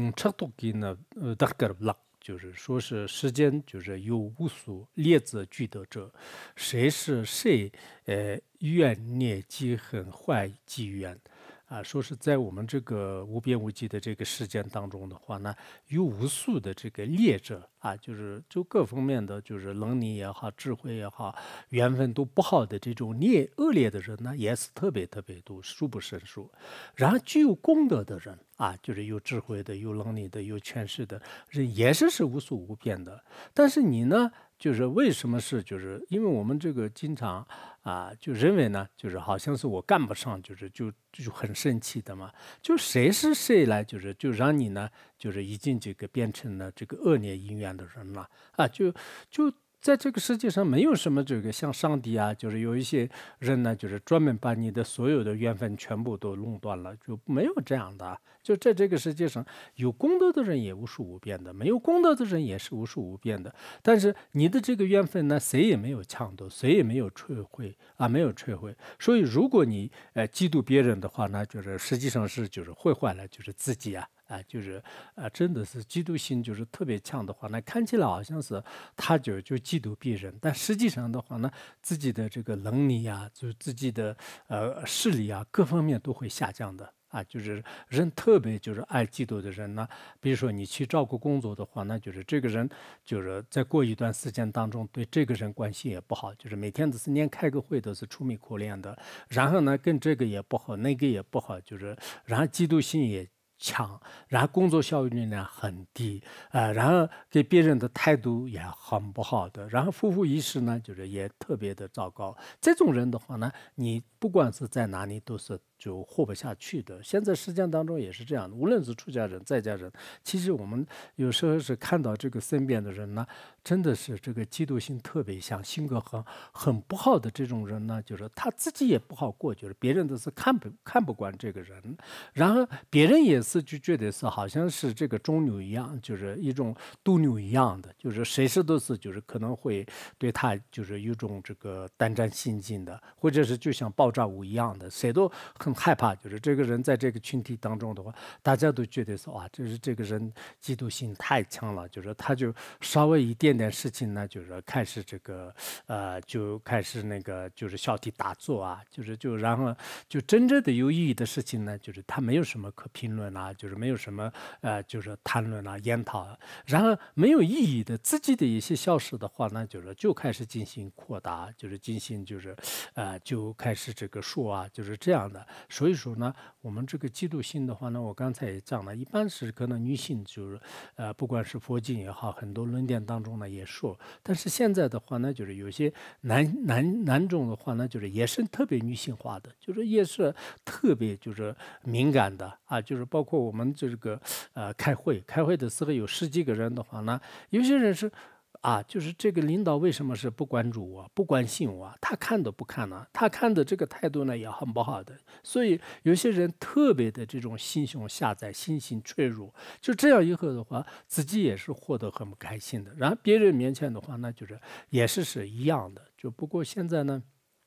착독기나 덕가르블락就是说是时间就是有无数列子俱得者，谁是谁怨孽积恨坏积怨说是在我们这个无边无际的这个时间当中的话呢，有无数的这个劣者就各方面的就是能力也好，智慧也好，缘分都不好的这种恶劣的人呢，也是特别特别多，数不胜数。然后具有功德的人就是有智慧的、有能力的、有权势的人，也是无数无边的。但是你呢？就是为什么是就是因为我们这个经常就认为呢，就是好像是我干不上，就很生气的嘛。就谁是谁来，就让你呢，就是已经这个变成了这个恶劣因缘的人了就在这个世界上没有什么这个像上帝就是有一些人呢，就是专门把你的所有的缘分全部都垄断了，就没有这样的。就在这个世界上，有功德的人也无数无边的，没有功德的人也是无数无边的。但是你的这个缘分呢，谁也没有抢夺，谁也没有摧毁没有摧毁。所以，如果你嫉妒别人的话呢，就是实际上是就是毁坏了就是自己就是真的是嫉妒心就是特别强的话，那看起来好像是他就嫉妒别人，但实际上的话呢，自己的这个能力就是自己的势力各方面都会下降的就是人特别就是爱嫉妒的人呢，比如说你去照顾工作的话，那就是这个人就是在过一段时间当中对这个人关系也不好，就是每天都是连开个会都是出米可怜的，然后呢跟这个也不好，那个也不好，就是然后嫉妒心也强，然后工作效率呢很低然后给别人的态度也很不好的，然后夫妇意识呢就是也特别的糟糕。这种人的话呢，你不管是在哪里都是就活不下去的。现在实践当中也是这样的，无论是出家人在家人，其实我们有时候是看到这个身边的人呢，真的是这个嫉妒心特别强，性格很不好的这种人呢，就是他自己也不好过，就是别人都是看不惯这个人，然后别人也是就觉得是好像是这个中牛一样，就是一种斗牛一样的，就是谁都是就是可能会对他就是有种这个胆战心惊的，或者是就像爆炸物一样的，谁都很害怕，就是这个人在这个群体当中的话，大家都觉得说这个人嫉妒心太强了，就是他就稍微一点点事情呢，就是开始这个就开始那个就是小题大做然后就真正的有意义的事情呢，就是他没有什么可评论就是没有什么就是谈论研讨然后没有意义的自己的一些小事的话呢，就开始进行扩大，就是进行就开始这个说就是这样的。所以说呢，我们这个嫉妒心的话呢，我刚才也讲了，一般是可能女性就是不管是佛经也好，很多论点当中呢也说，但是现在的话呢，就是有些男种的话呢，就是也是特别女性化的，就是也是特别就是敏感的就是包括我们这个开会的时候有10几个人的话呢，有些人是就是这个领导为什么是不关注我、不关心我他看都不看他看的这个态度呢也很不好的，所以有些人特别的这种心胸狭窄、心性脆弱，就这样以后的话，自己也是活得很不开心的。然后别人面前的话呢，就是也是一样的，就不过现在呢。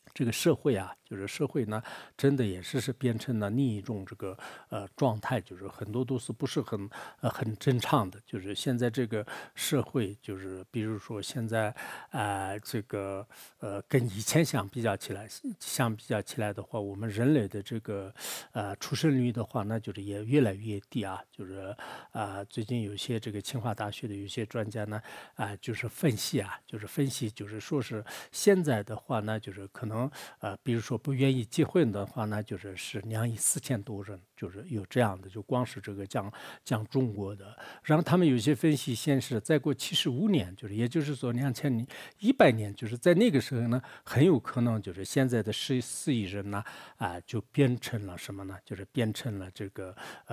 这个社会啊，就是社会呢，真的也是变成了另一种这个状态，就是很多都是不是很正常的。就是现在这个社会，就是比如说现在这个跟以前相比较起来的话，我们人类的这个出生率的话，那就是也越来越低啊。就是最近有些这个清华大学的有些专家呢就是分析，就是说是现在的话呢，就是可能比如说不愿意结婚的话呢，是2亿4千多人，就是有这样的，就光是这个讲中国的。然后他们有些分析显示，再过75年，就是也就是说2100年，就是在那个时候呢，很有可能就是现在的14亿人呢就变成了什么呢？就是变成了这个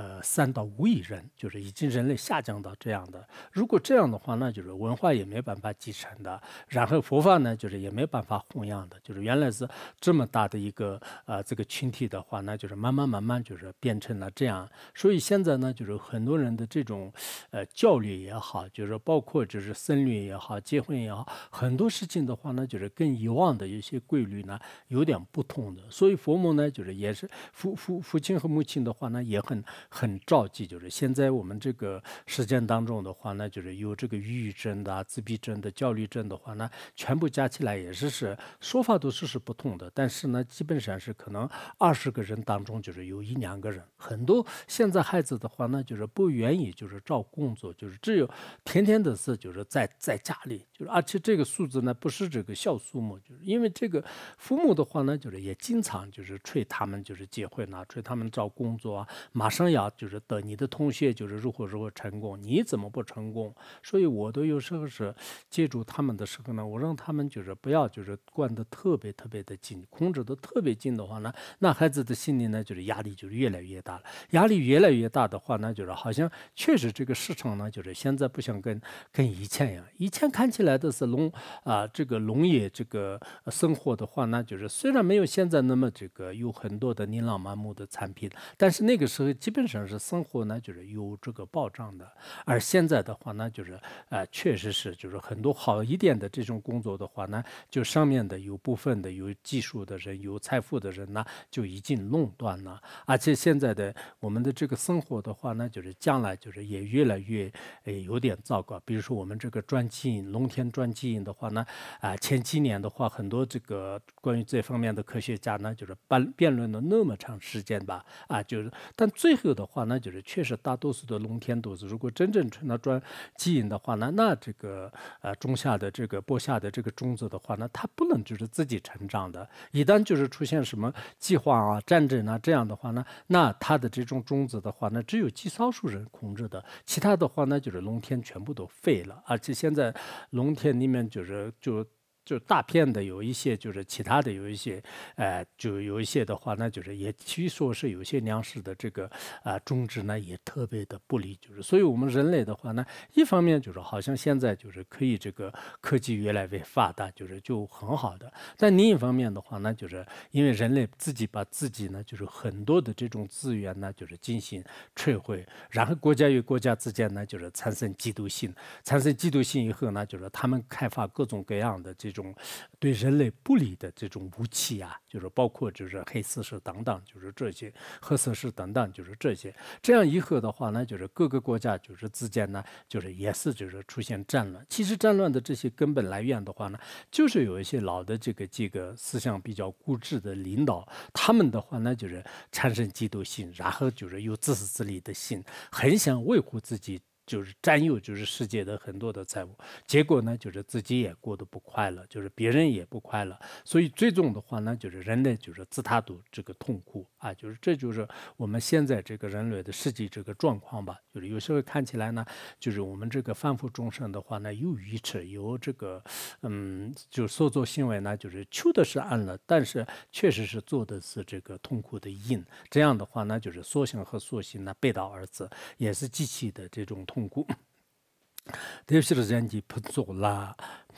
3到5亿人，就是已经人类下降到这样的。如果这样的话呢，就是文化也没办法继承的，然后佛法呢，就是也没办法弘扬的。就是原来是这么大的一个这个群体的话呢，就是慢慢就是变成了这样。所以现在呢，就是很多人的这种教育也好，就是包括就是生育也好，结婚也好，很多事情的话呢，就是跟以往的一些规律呢有点不同的。所以佛母呢，就是也是父亲和母亲的话呢，也很着急。就是现在我们这个实践当中的话呢，就是有这个抑郁症的、自闭症的、焦虑症的话呢，全部加起来也是说法都是不同的，但是呢，基本上是可能20个人当中就是有1、2个人。很多现在孩子的话呢，就是不愿意就是找工作，就是只有天天的是就是在家里，就是而且这个数字呢不是这个小数目，就是因为这个父母的话呢，就是也经常就是催他们就是结婚啊，催他们找工作啊，马上要就是等你的同学就是如何成功，你怎么不成功？所以我都有时候是接触他们的时候呢，我让他们就是不要就是管得特别的紧，控制得特别紧的话呢，那孩子的心里呢就是压力就是越来越大了。压力越来越大的话呢，就是好像确实这个市场呢，就是现在不像跟以前一样，以前看起来的是这个农业这个生活的话呢，就是虽然没有现在那么这个有很多的琳琅满目的产品，但是那个时候基本上是生活呢就是有这个保障的。而现在的话呢，就是确实是就是很多好一点的这种工作的话呢，就上面的有部分的有技术的人、有财富的人呢，就已经垄断了。而且现在的我们的这个生活的话呢，就是将来就是也越来越有点糟糕。比如说我们这个转基因、农田转基因的话呢，前几年的话，很多这个关于这方面的科学家呢，就是辩论了那么长时间吧，但最后的话呢，就是确实大多数的农田都是，如果真正成了转基因的话呢，那这个种下的这个播下的这个种子的话呢，它不能就是自己成长的。一旦就是出现什么饥荒啊、战争啊这样的话呢，那它的这种种子的话呢，只有极少数人控制的，其他的话呢，就是农田全部都废了。而且现在农田里面就大片的有一些，就是其他的有一些，就有一些的话呢，就是也据说是有些粮食的这个种植呢也特别的不利，就是所以我们人类的话呢，一方面就是好像现在就是可以这个科技越来越发达，就很好的，但另一方面的话呢，就是因为人类自己把自己呢就是很多的这种资源呢就是进行摧毁，然后国家与国家之间呢就是产生嫉妒心以后呢，就是他们开发各种各样的这种对人类不利的这种武器啊，就是包括就是黑死士等等，就是这些核设施等等，就是这些。这样以后的话呢，就是各个国家就是之间呢，就是也是就是出现战乱。其实战乱的这些根本来源的话呢，就是有一些老的这个思想比较固执的领导，他们的话呢就是产生嫉妒心，然后就是有自私自利的心，很想维护自己。就是占有就是世界的很多的财物，结果呢就是自己也过得不快乐，就是别人也不快乐，所以最终的话呢就是人类就是自他度这个痛苦啊，就是这就是我们现在这个人类的实际这个状况吧。就是有时候看起来呢，就是我们这个凡夫众生的话呢，有愚痴，有这个就所做行为呢，就是求的是安乐，但是确实是做的是这个痛苦的因。这样的话呢，就是所想和所行呢背道而驰，也是机器的这种痛苦。대시르잔지 푸조라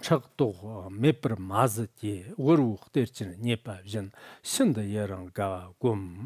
착도 메프르 마즈지 워루 떼르진 니바진 신데 예랑가 곰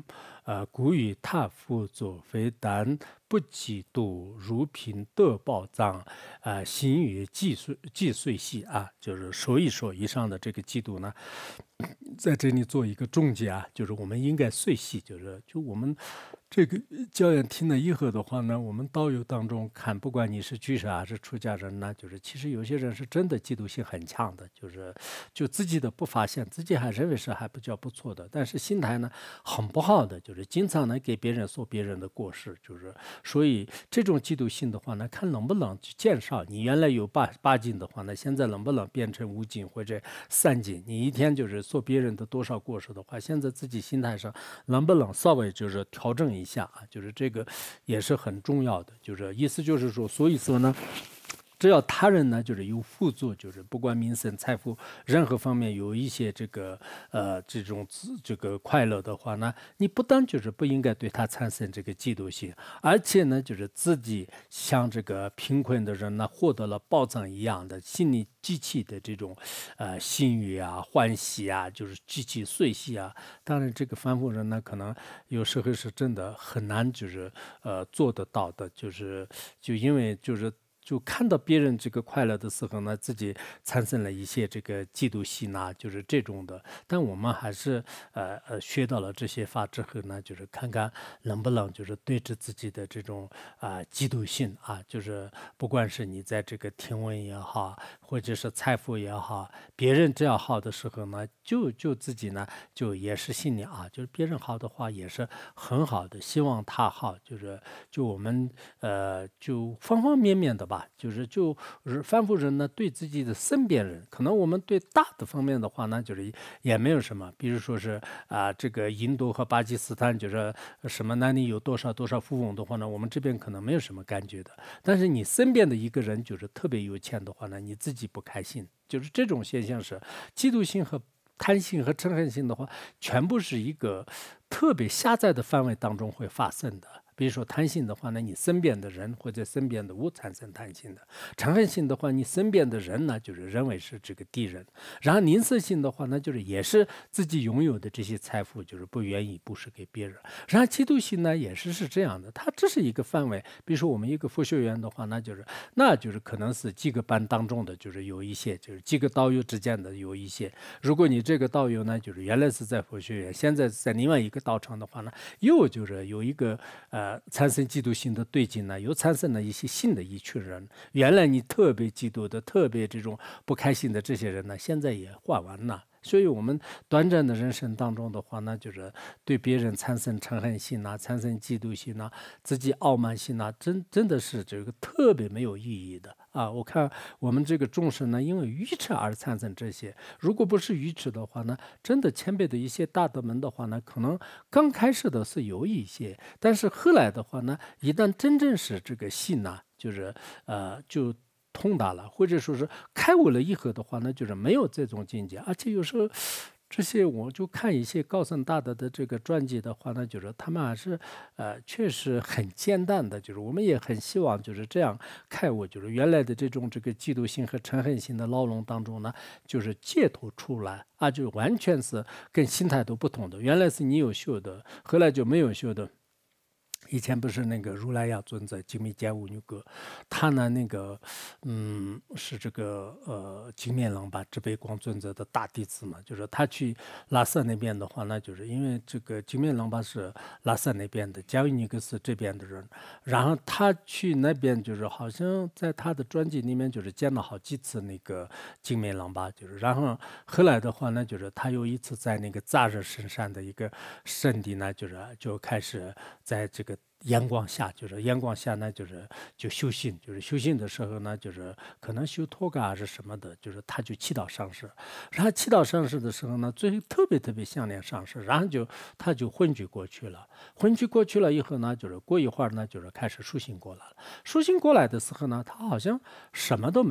故与他父作非，但不嫉妒，如贫得宝藏，心与既遂系啊，就是说一说以上的这个嫉妒呢，在这里做一个总结啊，就是我们应该遂系，就我们这个教研听了以后的话呢，我们道友当中看，不管你是居士还是出家人呢，就是其实有些人是真的嫉妒心很强的，就自己的不发现，自己还认为是还比较不错的，但是心态呢很不好的，就是经常呢给别人说别人的过失，所以这种嫉妒心的话呢，看能不能去减少。你原来有八斤的话呢，现在能不能变成5斤或者3斤？你一天就是说别人的多少过失的话，现在自己心态上能不能稍微就是调整一下啊？就是这个也是很重要的。就是意思就是说，所以说呢，只要他人呢，就是有辅助，就是不管民生、财富任何方面有一些这个这个快乐的话呢，你不但就是不应该对他产生这个嫉妒心，而且呢，就是自己像这个贫困的人呢，获得了宝藏一样的心里极其的这种欣悦啊、欢喜啊，就是极其随喜啊。当然，这个凡夫人呢，可能有时候是真的很难，就是做得到的，就因为就看到别人这个快乐的时候呢，自己产生了一些这个嫉妒心啊，就是这种的。但我们还是学到了这些法之后呢，就是看看能不能就是对着自己的这种嫉妒心啊，就是不管是你在这个听闻也好，或者是财富也好，别人只要好的时候呢，就自己呢就也是心里啊，就是别人好的话也是很好的，希望他好，就我们就方方面面的吧，就是凡夫人呢对自己的身边人，可能我们对大的方面的话呢，就是也没有什么，比如说是这个印度和巴基斯坦，就是什么那里有多少富翁的话呢，我们这边可能没有什么感觉的，但是你身边的一个人就是特别有钱的话呢，你自己不开心，就是这种现象是嫉妒心和贪心和嗔恨心的话，全部是一个特别狭窄的范围当中会发生的。比如说贪心的话呢，你身边的人或者身边的物产生贪心的；嗔恨心的话，你身边的人呢就是认为是这个敌人；然后吝啬心的话呢，就是也是自己拥有的这些财富就是不愿意布施给别人；然后嫉妒心呢也是这样的，它这是一个范围。比如说我们一个佛学院的话，那就是可能是几个班当中的就是有一些，就是几个道友之间的有一些。如果你这个道友呢，就是原来是在佛学院，现在是在另外一个道场的话呢，又就是有一个产生嫉妒心的对境呢，又产生了一些新的一群人。原来你特别嫉妒的、特别这种不开心的这些人呢，现在也换完了。所以我们短暂的人生当中的话呢，就是对别人产生嗔恨心啊，产生嫉妒心啊，自己傲慢心啊，真的是这个特别没有意义的啊！我看我们这个众生呢，因为愚痴而产生这些，如果不是愚痴的话呢，真的前辈的一些大德们的话呢，可能刚开始的是有一些，但是后来的话呢，一旦真正是这个心呢，就通达了，或者说是开悟了以后的话呢，就是没有这种境界，而且有时候这些我就看一些高僧大德的这个传记的话呢，就是他们还是确实很简单的，就是我们也很希望就是这样开悟，就是原来的这个嫉妒心和嗔恨心的牢笼当中呢，就是解脱出来啊，就完全是跟心态都不同的，原来是你有修的，后来就没有修的。以前不是那个如来呀尊者精密见五女歌，他呢是这个金面郎吧智悲光尊者的大弟子嘛，就是他去拉萨那边的话呢，就是因为这个金面郎吧是拉萨那边的，迦维尼格是这边的人，然后他去那边就是好像在他的专辑里面就是见了好几次那个金面郎吧，就是然后来的话呢，就是他有一次在那个扎热深山的一个圣地呢，就开始在这个阳光下呢，就修行，就是修行的时候呢，就是可能修托嘎是什么的，就是他就祈祷上师，然后祈祷上师的时候呢，最后特别想念上师，然后他就昏厥过去了，昏厥过去了以后呢，就是过一会儿呢，就是开始苏醒过来了，苏醒过来的时候呢，他好像什么都没有了，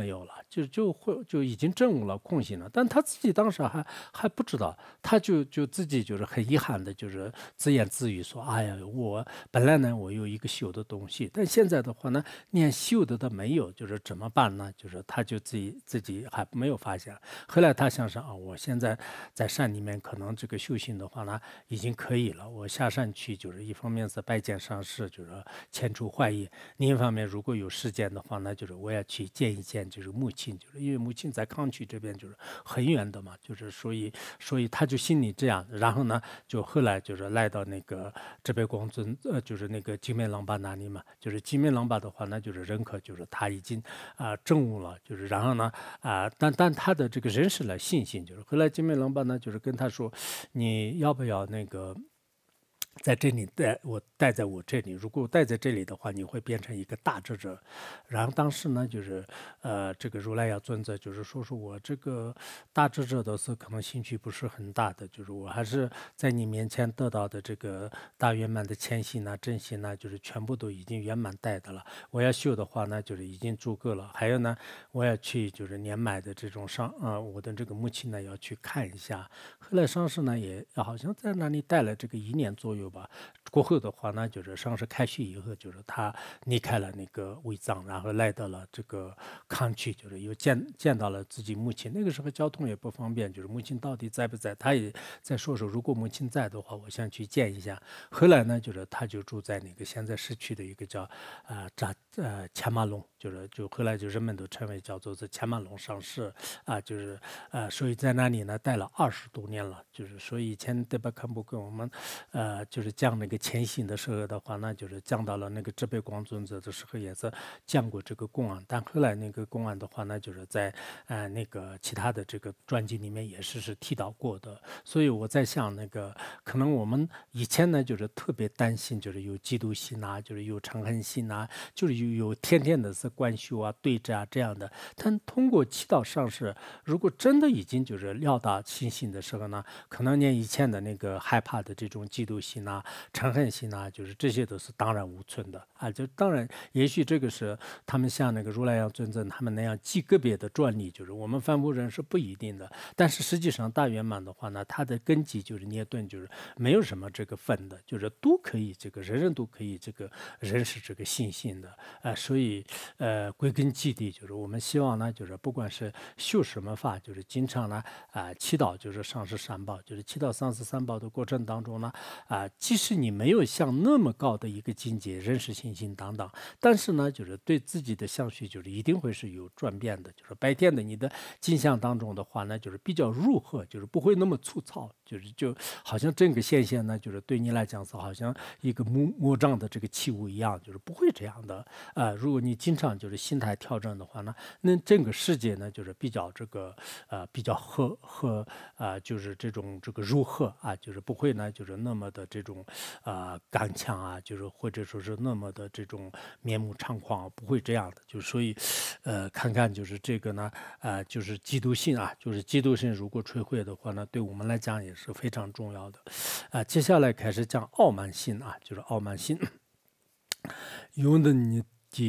就已经证悟了空性了，但他自己当时还不知道，他就自己就是很遗憾的，就是自言自语说：“哎呀，我本来呢我有一个修的东西，但现在的话呢，连修的都没有，就是怎么办呢？就是他就自己还没有发现。后来他想想啊，我现在在山里面可能这个修行的话呢，已经可以了。我下山去就是一方面是拜见上师，就是千除坏业；另一方面，如果有时间的话呢，就是我要去见一见就是母亲，就是因为母亲在康区这边就是很远的嘛，就是所以他就心里这样，然后呢，就后来就是来到那个浙北光尊，就是那个金面郎巴那里嘛，就是金面郎巴的话呢，就是认可就是他已经证悟了，就是然后呢但他的这个人事了信心，就是后来金面郎巴呢就是跟他说，你要不要那个。在这里待在我这里，如果待在这里的话，你会变成一个大智者。然后当时呢，就是这个如来要尊者就是说我这个大智者的是可能兴趣不是很大的，就是我还是在你面前得到的这个大圆满的谦信呐、真心呐，就是全部都已经圆满带的了。我要修的话呢，就是已经足够了。还有呢，我要去就是年迈的这种我的这个母亲呢要去看一下。后来上师呢也好像在那里待了这个1年左右吧。过后的话呢，就是上师开学以后，就是他离开了那个卫藏，然后来到了这个康区，就是又见到了自己母亲。那个时候交通也不方便，就是母亲到底在不在，他也在说如果母亲在的话，我想去见一下。后来呢，就是他就住在那个现在市区的一个叫千马龙，就后来就人们都称为叫做是千马龙上师就是所以在那里呢待了20多年了，就是所以以前德巴堪布跟我们就是讲那个前行的时候的话呢，就是讲到了那个浙北光尊者的时候也是讲过这个公案，但后来那个公案的话呢，就是在那个其他的这个传记里面也是提到过的，所以我在想那个可能我们以前呢就是特别担心，就是有嫉妒心就是有嗔恨心就是有天天的是观修对峙这样的，但通过祈祷上师，如果真的已经就是料到信心的时候呢，可能连以前的那个害怕的这种嫉妒心嗔恨心就是这些都是当然无存的就当然也许这个是他们像那个如来藏尊者他们那样极个别的专利，就是我们凡夫人是不一定的，但是实际上大圆满的话呢，它的根基就是捏顿，就是没有什么这个分的，就是都可以这个人都可以这个认识这个信心的所以归根结底就是我们希望呢，就是不管是修什么法，就是经常呢祈祷就是上师三宝，就是祈祷上师三宝的过程当中呢即使你没有像那么高的一个境界认识信心等等，但是呢就是对自己的相续就是一定会是有转变的，就是白天的你的镜像当中的话呢，就是比较柔和，就是不会那么粗糙，就好像这个现象呢，就是对你来讲是好像一个魔障的这个器物一样，就是不会这样的如果你经常就是心态调整的话呢，那整个世界呢就是比较这个比较和就是这种这个柔和就是不会呢就是那么的这种刚强就是或者说是那么的这种面目猖狂不会这样的，就所以看看就是这个呢就是嫉妒心就是嫉妒心如果摧毁的话呢，对我们来讲也是非常重要的接下来开始讲傲慢心就是傲慢心用的你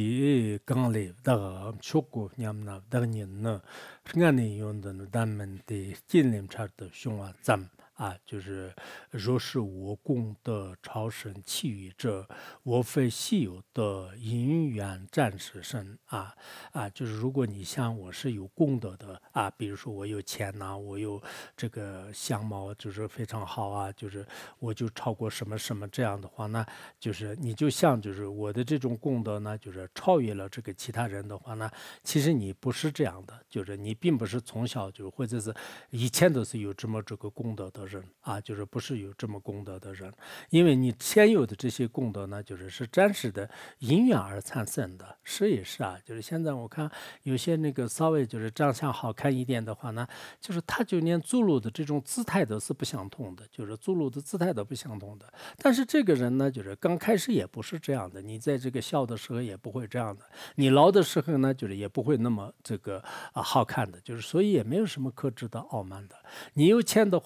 기 강레 다가 쇼고 냠나 다니는 중간에 용도는 단면대 진림 차도凶잠就是若是我功德超生其余者，我非稀有的因缘暂时身就是如果你像我是有功德的比如说我有钱我有这个相貌就是非常好就是我就超过什么什么这样的话呢，就是你就像就是我的这种功德呢，就是超越了这个其他人的话呢，其实你不是这样的，就是你并不是从小就或者是以前都是有这么这个功德的人就是不是有这么功德的人，因为你现有的这些功德呢，是暂时的因缘而产生的，是也是就是现在我看有些那个稍微就是长相好看一点的话呢，就是他就连走路的这种姿态都是不相同的，就是走路的姿态都不相同的，但是这个人呢，就是刚开始也不是这样的，你在这个小的时候也不会这样的，你老的时候呢，就是也不会那么这个好看的，就是所以也没有什么可值得傲慢的，你有钱的话呢，也是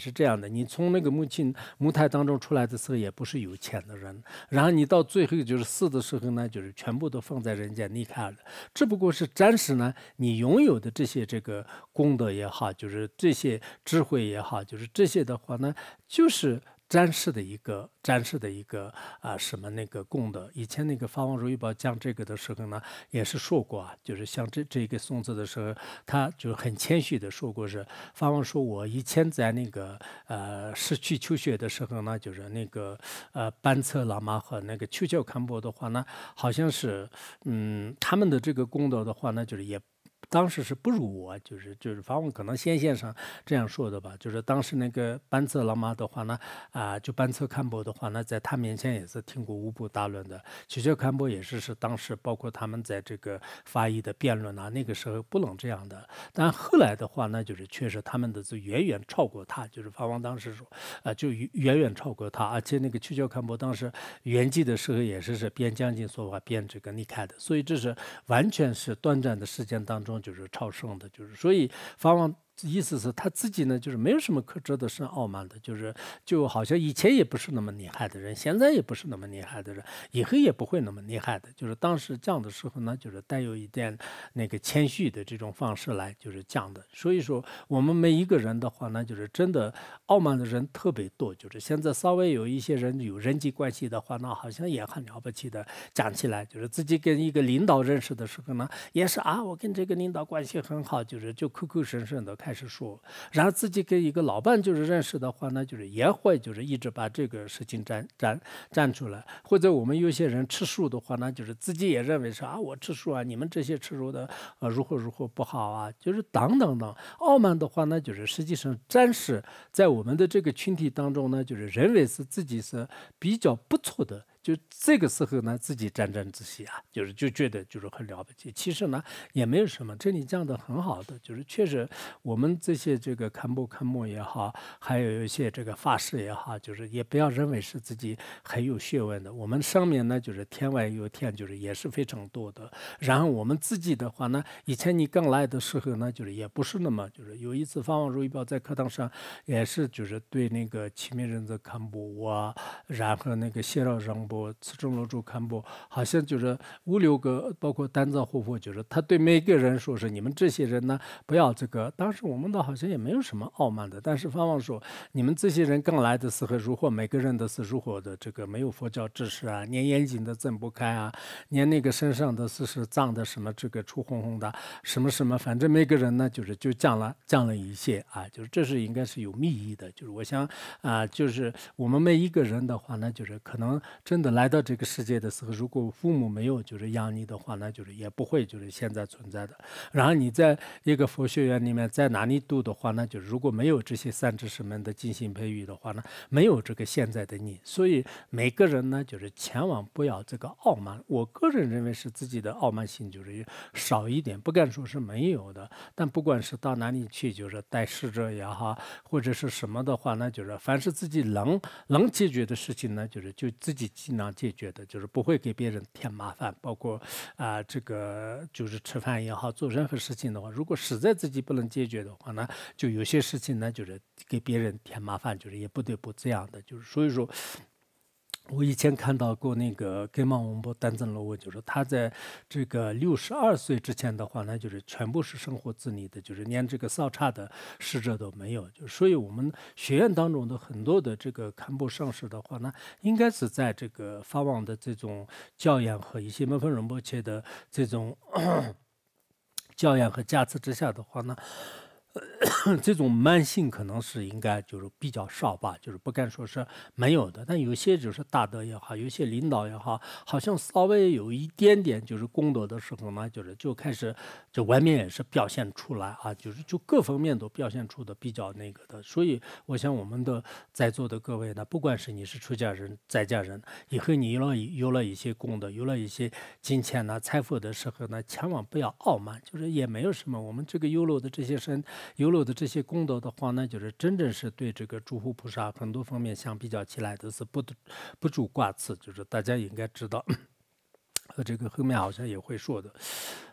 是这样的，你从那个母胎当中出来的时候也不是有钱的人，然后你到最后就是死的时候呢，就是全部都放在人间离开了，只不过是暂时呢，你拥有的这些这个功德也好，就是这些智慧也好，就是这些的话呢，就是展示的一个什么那个功德。以前那个法王如意宝讲这个的时候呢，也是说过啊，就是像这个宋字的时候，他就很谦虚的说过是法王说，我以前在那个市区求学的时候呢，就是那个班策喇嘛和那个丘教堪布的话呢，好像是他们的这个功德的话呢，就是也。当时是不如我，就是法王可能先生这样说的吧，就是当时那个班策喇嘛的话呢，就班策堪布的话呢，在他面前也是听过五部大论的，丘教堪布也是当时包括他们在这个法医的辩论啊，那个时候不能这样的，但后来的话呢，就是确实他们的是远远超过他，就是法王当时说，就远远超过他，而且那个丘教堪布当时圆寂的时候也是边将近说法边这个离开的，所以这是完全是短暂的时间当中就是超胜的，就是所以法王意思是他自己呢，就是没有什么可值得生傲慢的，就好像以前也不是那么厉害的人，现在也不是那么厉害的人，以后也不会那么厉害的。就是当时讲的时候呢，就是带有一点那个谦虚的这种方式来就是讲的。所以说，我们每一个人的话呢，就是真的傲慢的人特别多。就是现在稍微有一些人有人际关系的话呢，好像也很了不起的讲起来，就是自己跟一个领导认识的时候呢，也是我跟这个领导关系很好，就口口声声的开始说，然后自己跟一个老板就是认识的话呢，就是也会就是一直把这个事情站出来，或者我们有些人吃素的话呢，就是自己也认为是我吃素你们这些吃素的如何不好啊，就是等等等。傲慢的话呢，就是实际上暂时在我们的这个群体当中呢，就是认为是自己是比较不错的。就这个时候呢，自己沾自喜就觉得就是很了不起。其实呢，也没有什么。这里讲的很好的，就是确实我们这些这个堪布也好，还有一些这个法师也好，就是也不要认为是自己很有学问的。我们上面呢，就是天外有天，就是也是非常多的。然后我们自己的话呢，以前你刚来的时候呢，就是也不是那么，就是有一次法王如意宝在课堂上也是就是对那个齐明仁的堪布然后那个谢老让波。慈正楼主堪布好像就是5、6个，包括丹藏活佛，就是他对每个人说是你们这些人呢，不要这个。当时我们的好像也没有什么傲慢的，但是法王说你们这些人刚来的时候，如果每个人都是如何的这个没有佛教知识连眼睛都睁不开连那个身上的是脏的什么这个出红红的什么什么，反正每个人呢就讲了一些就是这是应该是有密意的。就是我想就是我们每一个人的话呢，就是可能真的来到这个世界的时候，如果父母没有就是养你的话呢，就是也不会就是现在存在的。然后你在一个佛学院里面在哪里读的话呢，就是如果没有这些三知识们的精心培育的话呢，没有这个现在的你。所以每个人呢，就是千万不要这个傲慢。我个人认为是自己的傲慢心就是少一点，不敢说是没有的。但不管是到哪里去，就是带侍者也好，或者是什么的话呢，就是凡是自己能解决的事情呢，就自己尽量解决的，就是不会给别人添麻烦。包括这个就是吃饭也好，做任何事情的话，如果实在自己不能解决的话呢，就有些事情呢，就是给别人添麻烦，就是也不得不这样的。就是所以说。我以前看到过那个格芒文波丹增罗文，就是他在这个62岁之前的话呢，就是全部是生活自理的，就是连这个扫刹的使者都没有。就所以我们学院当中的很多的这个堪布上师的话呢，应该是在这个法王的这种教养和一些门分仁波切的这种教养和加持之下的话呢。这种慢性可能是应该就是比较少吧，就是不敢说是没有的，但有些就是大德也好，有些领导也好，好像稍微有一点点就是功德的时候呢，就开始就外面也是表现出来就各方面都表现出的比较那个的。所以我想我们的在座的各位呢，不管是你是出家人在家人，以后你有了一些功德，有了一些金钱财富的时候呢，千万不要傲慢，就是也没有什么，我们这个有漏的这些有漏的这些功德的话呢，就是真正是对这个诸佛菩萨很多方面相比较起来的是不足挂齿，就是大家应该知道。和这个后面好像也会说的，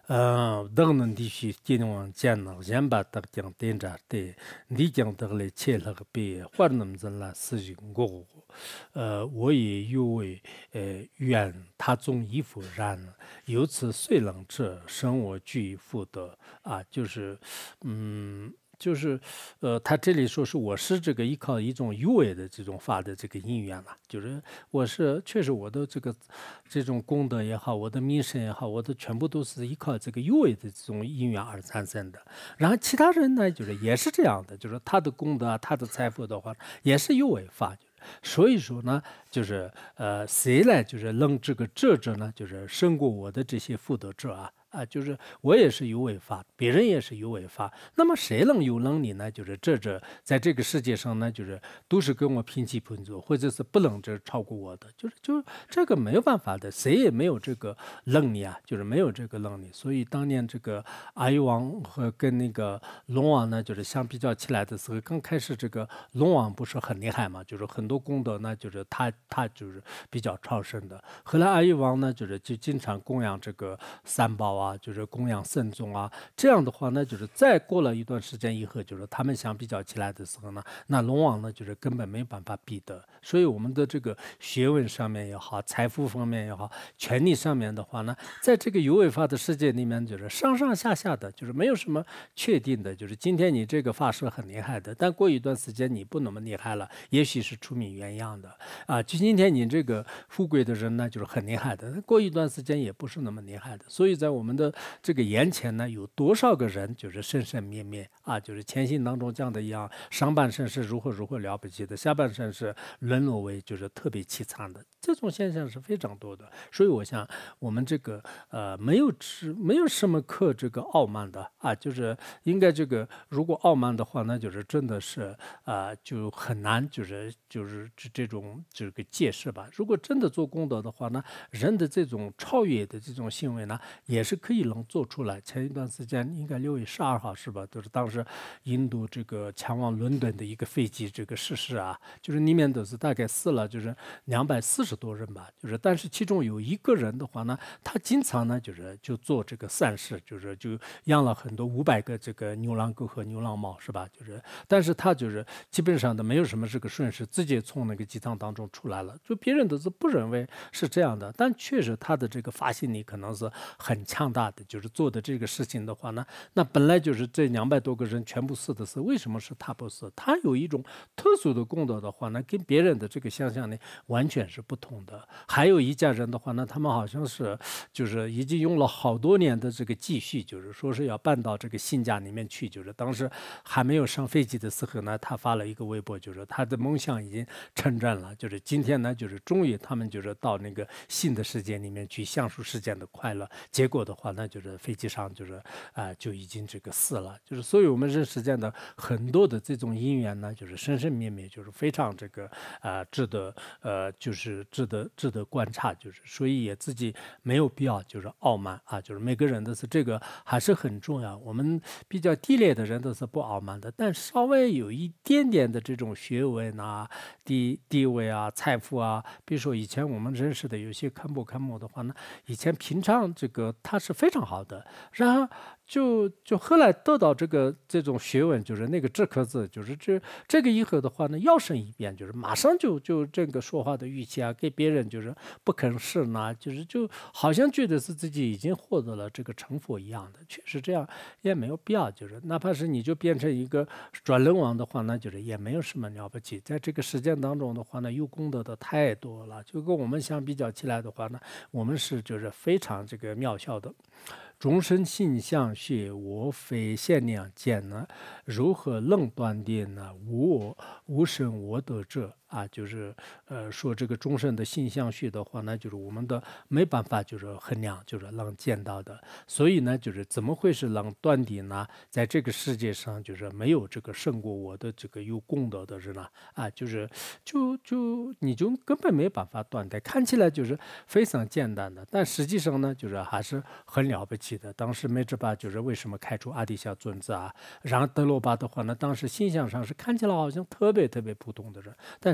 等能地区金王见能先把得将点着的，你将得来切了个别，或者能真了事情过，我也有为愿他总衣服然，由此虽冷者生我具福德啊，就是就是他这里说是我是这个依靠一种优为的这种法的这个因缘了，就是我是确实我的这种功德也好，我的名声也好，我的全部都是依靠这个优为的这种因缘而产生的。然后其他人呢，就是也是这样的，就是他的功德啊，他的财富的话，也是优为法。所以说呢，就是谁来就是能这个智者呢，就是胜过我的这些福德者啊，就是我也是有为法，别人也是有为法。那么谁能有能力呢？就是智者在这个世界上呢，就是都是跟我平起平坐，或者是不能这超过我的，就这个没有办法的，谁也没有这个能力啊，就是没有这个能力。所以当年这个阿育王和跟那个龙王呢，就是相比较起来的时候，刚开始这个龙王不是很厉害嘛，就是很多功德呢，就是他就是比较超生的。后来阿育王呢，就经常供养这个三宝啊。就是供养圣宗啊，这样的话呢，就是再过了一段时间以后，就是他们相比较起来的时候呢，那龙王呢，就是根本没有办法比的。所以我们的这个学问上面也好，财富方面也好，权力上面的话呢，在这个有为法的世界里面，就是上上下下的，就是没有什么确定的。就是今天你这个法师很厉害的，但过一段时间你不那么厉害了，也许是出名鸳鸯的啊。就今天你这个富贵的人呢，就是很厉害的，过一段时间也不是那么厉害的。所以在我们的这个眼前呢，有多少个人就是生生灭灭啊？就是前行当中讲的一样，上半身是如何了不起的，下半身是沦落为就是特别凄惨的，这种现象是非常多的。所以我想我们这个没有什么可这个傲慢的啊，就是应该这个如果傲慢的话，那就是真的是就很难就是这种这个解释吧。如果真的做功德的话呢，人的这种超越的这种行为呢，也是可以能做出来。前一段时间应该6月12号是吧？就是当时印度这个前往伦敦的一个飞机这个失事啊，就是里面都是大概死了就是240多人吧，就是但是其中有一个人的话呢，他经常呢就做这个善事，就养了很多500个这个牛郎狗和牛郎猫是吧？但是他就是基本上的没有什么这个顺势，直接从那个鸡汤当中出来了，就别人都是不认为是这样的，但确实他的这个发心力可能是很强大的，就是做的这个事情的话呢，那本来就是这200多个人全部死的是，为什么是他不死？他有一种特殊的功德的话呢，跟别人的这个想象力完全是不同的。还有一家人的话呢，他们好像是就是已经用了好多年的这个积蓄，就是说是要搬到这个新家里面去，就是当时还没有上飞机的时候呢，他发了一个微博，就是他的梦想已经成真了，就是今天呢，就是终于他们就是到那个新的世界里面去享受世间的快乐。结果的话呢，就是飞机上就是就已经这个死了，就是所以我们人世间的很多的这种因缘呢，就是生生灭灭，就是非常这个值得就是值得观察，就是所以也自己没有必要就是傲慢啊，就是每个人的是这个还是很重要。我们比较低劣的人都是不傲慢的，但稍微有一点点的这种学问啊、地位啊、财富啊，比如说以前我们认识的有些看木的话呢，以前平常这个他是非常好的，然后就后来得到这种学问，就是那个知刻字，就是这个以后的话呢，摇身一变，就是马上就这个说话的语气啊，给别人就是不吭声呐，就好像觉得是自己已经获得了这个成佛一样的。确实这样也没有必要，就是哪怕是你就变成一个转轮王的话呢，就是也没有什么了不起。在这个时间当中的话呢，有功德的太多了，就跟我们相比较起来的话呢，我们是就是非常这个渺小的。众生性相学，我非限量见呢，如何能断定呢？无生我得者啊，就是说这个众生的性相学的话呢，就是我们的没办法就是衡量，就是能见到的。所以呢，就是怎么会是能断定呢？在这个世界上，就是没有这个胜过我的这个有功德的人呢啊，就是你就根本没办法断的。看起来就是非常简单的，但实际上呢，就是还是很了不起的。当时梅智巴就是为什么开出阿底峡尊子啊？然后德罗巴的话呢，当时形象上是看起来好像特别特别普通的人，但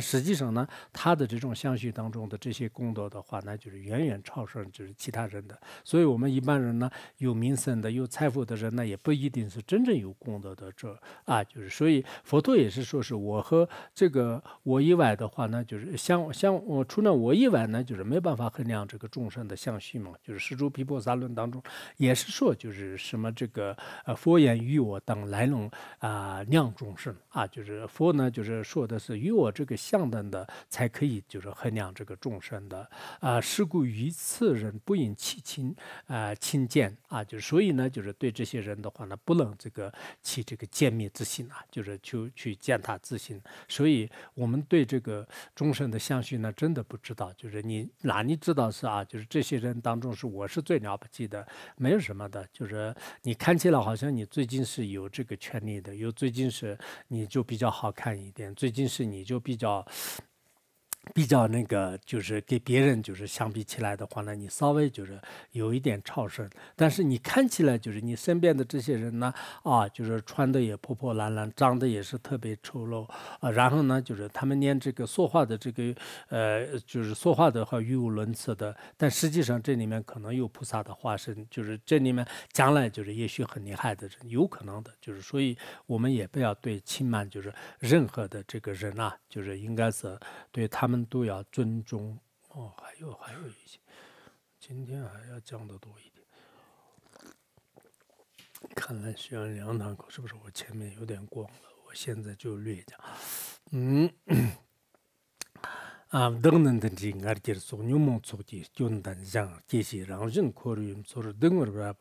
实际上呢，他的这种相续当中的这些功德的话呢，就是远远超胜就是其他人的。所以我们一般人呢，有名声的、有财富的人呢，也不一定是真正有功德的就是所以佛陀也是说是我和这个我以外的话呢，就是像我除了我以外呢，就是没办法衡量这个众生的相续嘛。就是《十住毗婆萨论》当中也是说，就是什么这个佛言于我等来能量众生就是佛呢，就是说的是与我这个相等的才可以就是衡量这个众生的是故于次人不应起轻贱就是所以呢，就是对这些人的话呢，不能起这个见灭之心就是去践踏自心。所以我们对这个众生的相续呢，真的不知道，就是你知道是就是这些人当中我是最了不起的，没有什么的，就是你看起来好像你最近是有这个权利的，最近是你就比较好看一点，最近是你就比较那个，就是给别人就是相比起来的话呢，你稍微就是有一点超胜，但是你看起来就是你身边的这些人呢就是穿的也破破烂烂，长得也是特别丑陋然后呢，就是他们连这个说话的这个就是说话的话语无伦次的，但实际上这里面可能有菩萨的化身，就是这里面将来就是也许很厉害的人，有可能的，就是所以我们也不要对轻慢，就是任何的这个人就是应该是对他们都要尊重还有一些，今天还要讲的多一点。看来需要2堂课，是不是我前面有点光了？我现在就略讲。등는 든지 가르치를 속 유몽 속지 존단 장 계시 랑진 코르임 소르 등을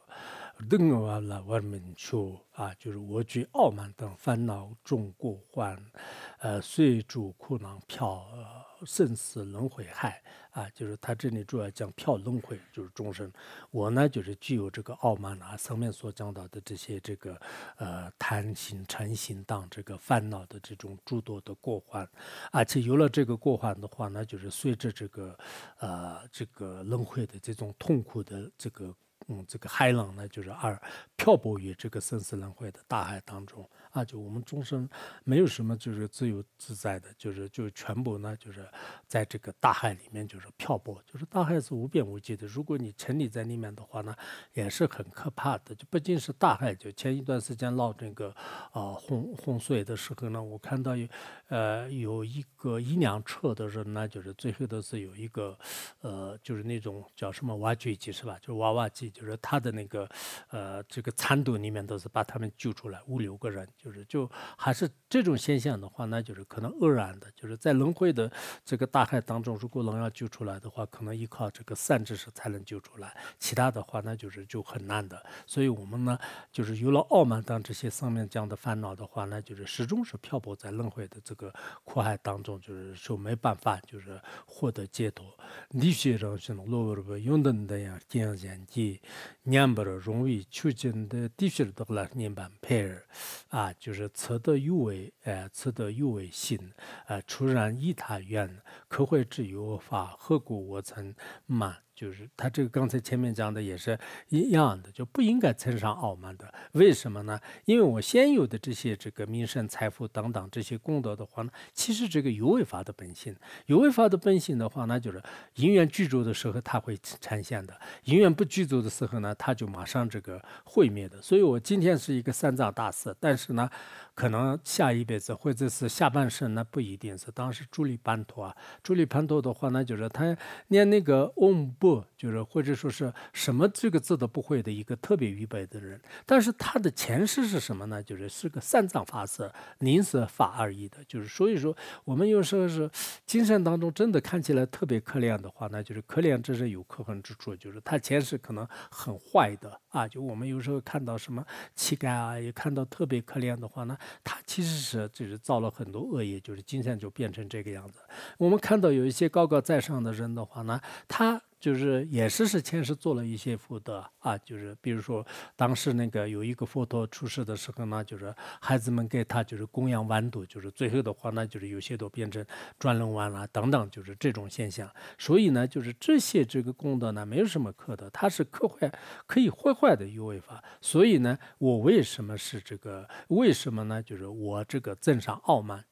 등어라 월면 추就是我举傲慢等烦恼众过患随诸苦囊飘生死轮回害就是他这里主要讲飘轮回，就是众生。我呢就是具有这个傲慢上面所讲到的这些这个贪心嗔心当这个烦恼的这种诸多的过患，而且有了这个过患的话呢，就是随着这个轮回的这种痛苦的这个海浪呢，就是漂泊于这个生死轮回的大海当中就我们终生没有什么就是自由自在的，就全部呢就是在这个大海里面就是漂泊，就是大海是无边无际的，如果你沉溺在里面的话呢，也是很可怕的。就不仅是大海，就前一段时间闹这个洪水的时候呢，我看到有一辆车的人呢，就是最后的是有一个就是那种叫什么挖掘机是吧？就是挖挖机。就是他的那个这个残度里面都是把他们救出来5-6个人，就还是这种现象的话呢，就是可能偶然的，就是在轮回的这个大海当中，如果能要救出来的话，可能依靠这个善知识才能救出来，其他的话呢就很难的。所以我们呢就是有了傲慢当这些上面讲的烦恼的话呢，就是始终是漂泊在轮回的这个苦海当中，就没办法就是获得解脱。你学人生落入用的那样见见机。念不容易求进的的确的了念办配儿就是此得有为心出然依他愿可会之有法何故我曾慢，就是他这个刚才前面讲的也是一样的，就不应该称上傲慢的。为什么呢？因为我现有的这些这个名声财富等等这些功德的话呢，其实这个有为法的本性，有为法的本性的话呢，就是因缘具足的时候它会呈现的，因缘不具足的时候呢，它就马上这个毁灭的。所以我今天是一个三藏大士，但是呢，可能下一辈子或者是下半生呢，不一定是。当时朱利班陀朱利班陀的话呢，就是他连那个不就是或者说是什么这个字都不会的一个特别愚笨的人，但是他的前世是什么呢？是个三藏法师临死法而已的，就是所以说我们有时候是精神当中真的看起来特别可怜的话呢，就是可怜之人有可恨之处，就是他前世可能很坏的就我们有时候看到什么乞丐也看到特别可怜的话呢，他其实是就是造了很多恶业，就是精神就变成这个样子。我们看到有一些高高在上的人的话呢，他就是也是前世做了一些福德就是比如说当时那个有一个佛陀出世的时候呢，就是孩子们给他就是供养豌豆，就是最后的话呢，就是有些都变成转轮丸等等，就是这种现象。所以呢，就是这些这个功德呢，没有什么可得，它是可以坏坏的有为法。所以呢，我为什么是为什么呢？就是我这个增上傲慢。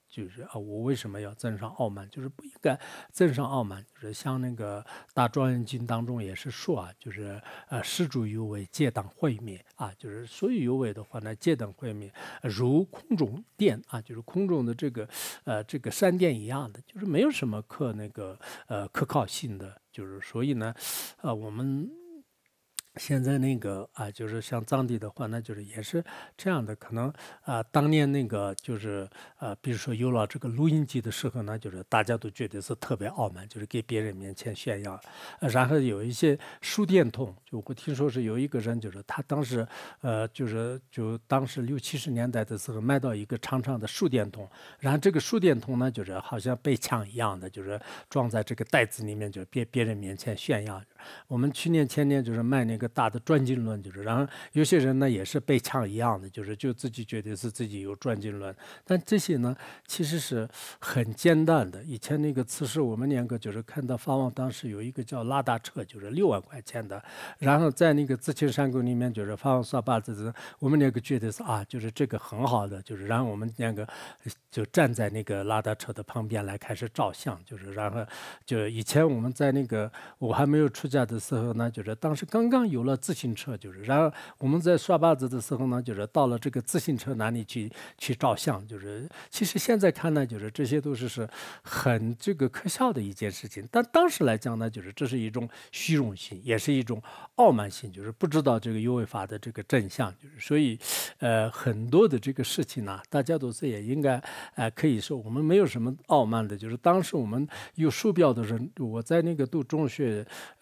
就是啊，我为什么要增上傲慢？就是不应该增上傲慢，就是像那个大庄严经当中也是说啊，就是施主有为，皆当毁灭啊，就是所有有为的话呢，皆当毁灭，如空中电啊，就是空中的这个闪电一样的，就是没有什么可靠性的，就是所以呢，我们。现在那个啊，就是像藏地的话，那就是也是这样的，可能当年那个就是比如说有了这个录音机的时候呢，就是大家都觉得是特别傲慢，就是给别人面前炫耀。然后有一些书电筒，就我听说是有一个人，就是他当时就当时60、70年代的时候买到一个长长的书电筒，然后这个书电筒呢，就是好像被枪一样的，就是装在这个袋子里面，就别人面前炫耀。我们去年前年就是卖那个大的转经轮，就是然后有些人呢也是被枪一样的，就自己觉得是自己有转经轮，但这些呢其实是很简单的。以前那个此时我们两个就是看到法王当时有一个叫拉达车，就是6万块钱的，然后在那个自清山沟里面就是法王刷把子，我们两个觉得是啊，就是这个很好的，就是然后我们两个就站在那个拉达车的旁边来开始照相，就是然后就以前我们在那个我还没有出家的时候呢，就是当时刚刚有了自行车，就是然后我们在刷把子的时候呢，就是到了这个自行车那里去照相，就是其实现在看呢，就是这些都是很这个可笑的一件事情，但当时来讲呢，就是这是一种虚荣心，也是一种傲慢心，就是不知道这个有为法的这个真相，就是所以很多的这个事情呢，大家都是也应该可以说我们没有什么傲慢的，就是当时我们有手表的人，我在那个读中学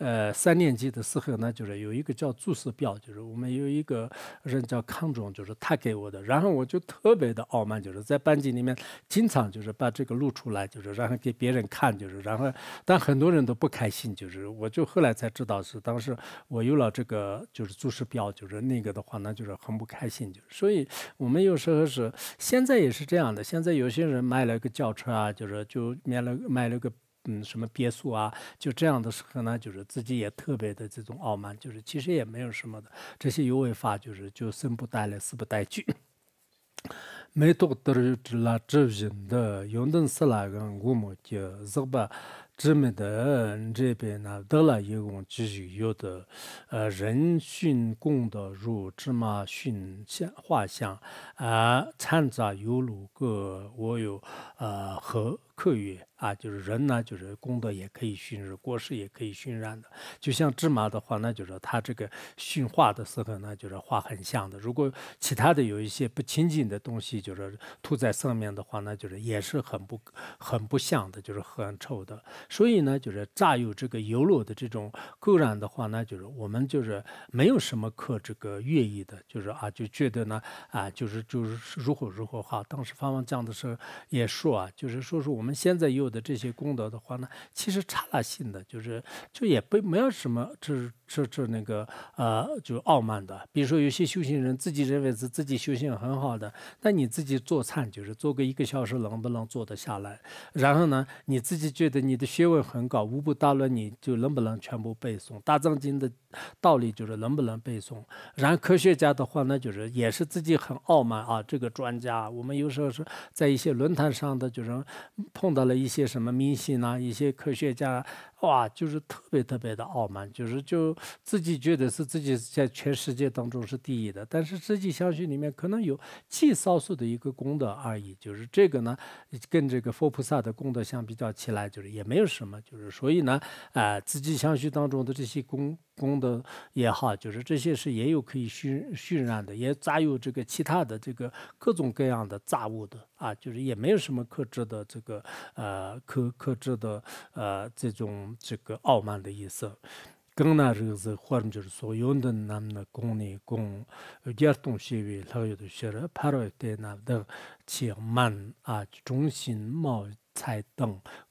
3年级的时候呢，就是有一个叫注释表，就是我们有一个人叫康中，就是他给我的，然后我就特别的傲慢，就是在班级里面经常就是把这个录出来，就是然后给别人看，就是然后但很多人都不开心，就是我就后来才知道是当时我有了这个就是注释表，就是那个的话呢，就是很不开心，就是所以我们有时候是现在也是这样的，现在有些人买了个轿车啊，就买了个。什么别墅啊，就这样的时候呢，就是自己也特别的这种傲慢，就是其实也没有什么的，这些有为法就生不带来，死不带去。没多得知了这人的用的是那个我们就是把这么的这边呢得了一共继续有的人训功德如芝麻训像画像掺杂有路个我有和客语啊，就是人呢，就是功德也可以熏染，果实也可以熏染的。就像芝麻的话，那就是它这个熏化的时候呢，就是化很香的。如果其他的有一些不清净的东西，就是涂在上面的话呢，就是也是很不香的，就是很臭的。所以呢，就是乍有这个油漏的这种垢染的话呢，就是我们就是没有什么可这个愿意的，就是就觉得呢就是如何好。当时法王讲的时候也说就是说我们现在有的这些功德的话呢，其实差了心的，就也没有什么那个就傲慢的。比如说有些修行人自己认为是自己修行很好的，那你自己做禅就是做个1个小时能不能做得下来？然后呢，你自己觉得你的学问很高，无不大论你就能不能全部背诵大藏经的道理，就是能不能背诵？然后科学家的话呢，就是也是自己很傲慢这个专家，我们有时候是在一些论坛上的，就是碰到了一些什么明星一些科学家，就是特别的傲慢，就自己觉得是自己在全世界当中是第一的，但是实际相续里面可能有极少数的一个功德而已，就是这个呢，跟这个佛菩萨的功德相比较起来，就是也没有什么，就是所以呢，自己相续当中的这些功德也好，就是这些是也有可以熏染的，也杂有这个其他的这个各种各样的杂物的就是也没有什么克制的这个克制的这个傲慢的意思。更那这个是或者就是所有的那么公内公儿童学为老有的学了帕罗对那的且慢中心貌才等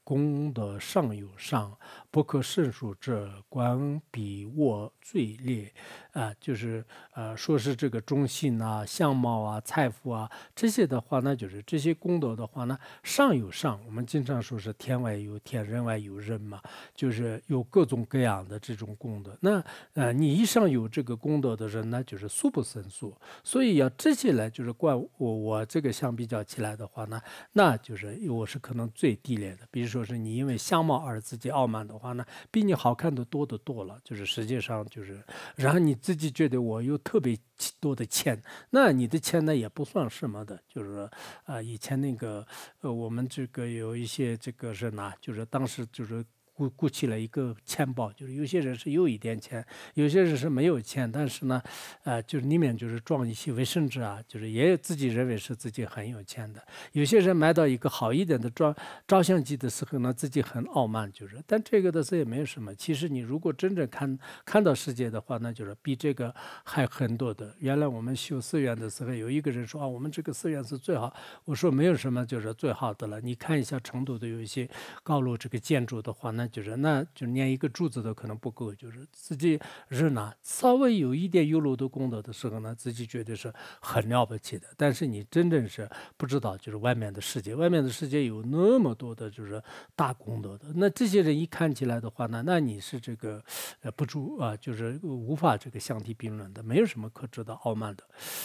功德上有上，不可胜数者，观彼我最劣。就是说是这个中性啊、相貌啊、财富啊这些的话呢，就是这些功德的话呢，上有上，我们经常说是天外有天，人外有人嘛，就是有各种各样的这种功德。那你一上有这个功德的人呢，就是数不胜数。所以要这些来就是怪我这个相比较起来的话呢，那就是我是可能最低劣的。比如说是你因为相貌而自己傲慢的话呢，比你好看的多得多了。就是实际上就是，然后你自己觉得我有特别多的钱，那你的钱呢也不算什么的。就是说以前那个我们这个有一些这个人呐，就是当时就是鼓起了一个钱包，就是有些人是有一点钱，有些人是没有钱，但是呢，就是里面就是装一些卫生纸啊，就是也自己认为是自己很有钱的。有些人买到一个好一点的照相机的时候呢，自己很傲慢，就是，但这个的事也没有什么。其实你如果真正看到世界的话，那就是比这个还很多的。原来我们修寺院的时候，有一个人说我们这个寺院是最好，我说没有什么就是最好的了。你看一下成都的有一些高楼这个建筑的话，那就连一个柱子都可能不够，就是自己人呢稍微有一点有漏的功德的时候呢，自己觉得是很了不起的。但是你真正是不知道，就是外面的世界有那么多的就是大功德的。那这些人一看起来的话呢，那你是这个不足就是无法这个相提并论的，没有什么可值得傲慢的。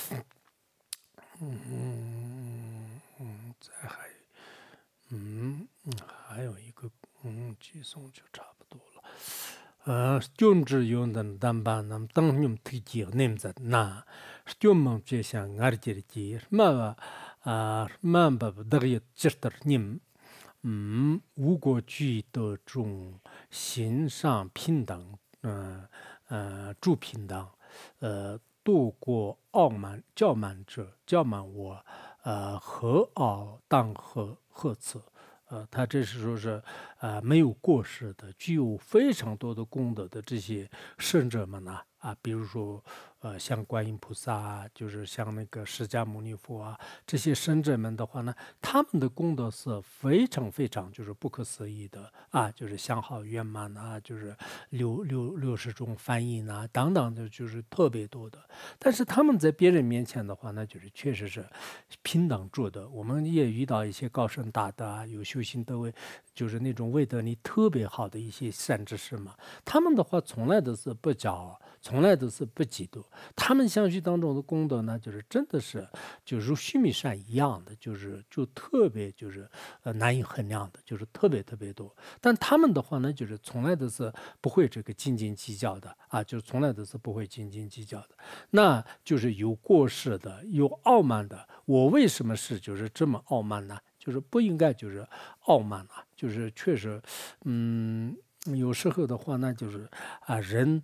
还有一个寄送就差不多了。军之用的担保，那么当你们推荐你在那，军们就像俺这里的蛮不得意，值得你们。无国居德中，心上平等，主平等，度过傲慢骄慢者，骄慢我，何傲当何此？他这是说是没有过失的，具有非常多的功德的这些圣者们呢，比如说像观音菩萨啊，就是像那个释迦牟尼佛啊，这些圣者们的话呢，他们的功德是非常非常就是不可思议的就是相好圆满啊，就是60种梵音啊等等的，就是特别多的。但是他们在别人面前的话呢，就是确实是平等住的。我们也遇到一些高深大德有修行德位，就是那种为德力特别好的一些善知识嘛，他们的话从来都是不骄傲，从来都是不嫉妒。他们相续当中的功德呢，就是真的是就如须弥山一样的，就特别就是难以衡量的，就是特别特别多。但他们的话呢，就是从来都是不会这个斤斤计较的就是从来都是不会斤斤计较的。那就是有过失的，有傲慢的。我为什么是就是这么傲慢呢？就是不应该就是傲慢就是确实，有时候的话呢，就是人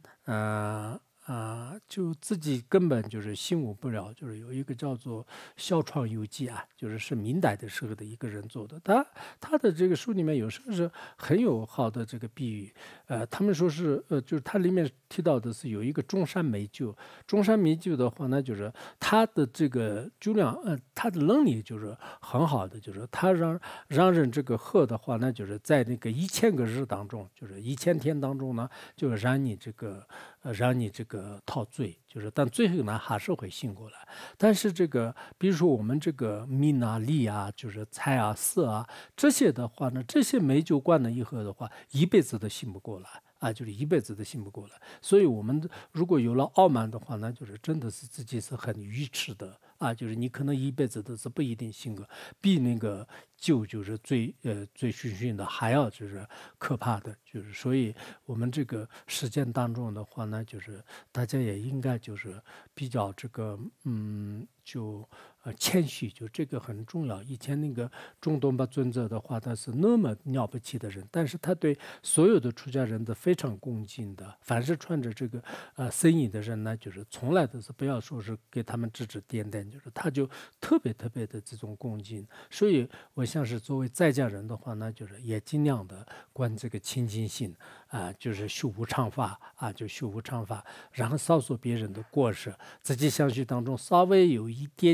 就自己根本就是心无不了。就是有一个叫做《孝创游记》就是明代的时候的一个人做的。他的这个书里面有时候是很有好的这个比喻。他们说是就是它里面提到的是有一个中山美酒。中山美酒的话呢，就是他的这个酒量，他的能力就是很好的，就是他让人这个喝的话呢，就是在那个1000个日当中，就是1000天当中呢，就让你这个陶醉，就是但最后呢还是会醒过来。但是这个比如说我们这个米利就是菜色这些的话呢，这些美酒灌了以后的话，一辈子都醒不过来就是一辈子都醒不过来。所以我们如果有了傲慢的话呢，就是真的是自己是很愚痴的就是你可能一辈子都是不一定醒过，比那个酒就是最醺醺的还要就是可怕的。就是所以我们这个实践当中的话呢，就是大家也应该就是比较这个就谦虚，就这个很重要。以前那个中东巴尊者的话，他是那么了不起的人，但是他对所有的出家人都非常恭敬的。凡是穿着这个僧衣的人呢，就是从来都是不要说是给他们指指点点，就是他就特别特别的这种恭敬。所以我像是作为在家人的话呢，就是也尽量的观这个清净心就是修无常法就修无常法，然后少说别人的过失，自己相续当中稍微有一点点的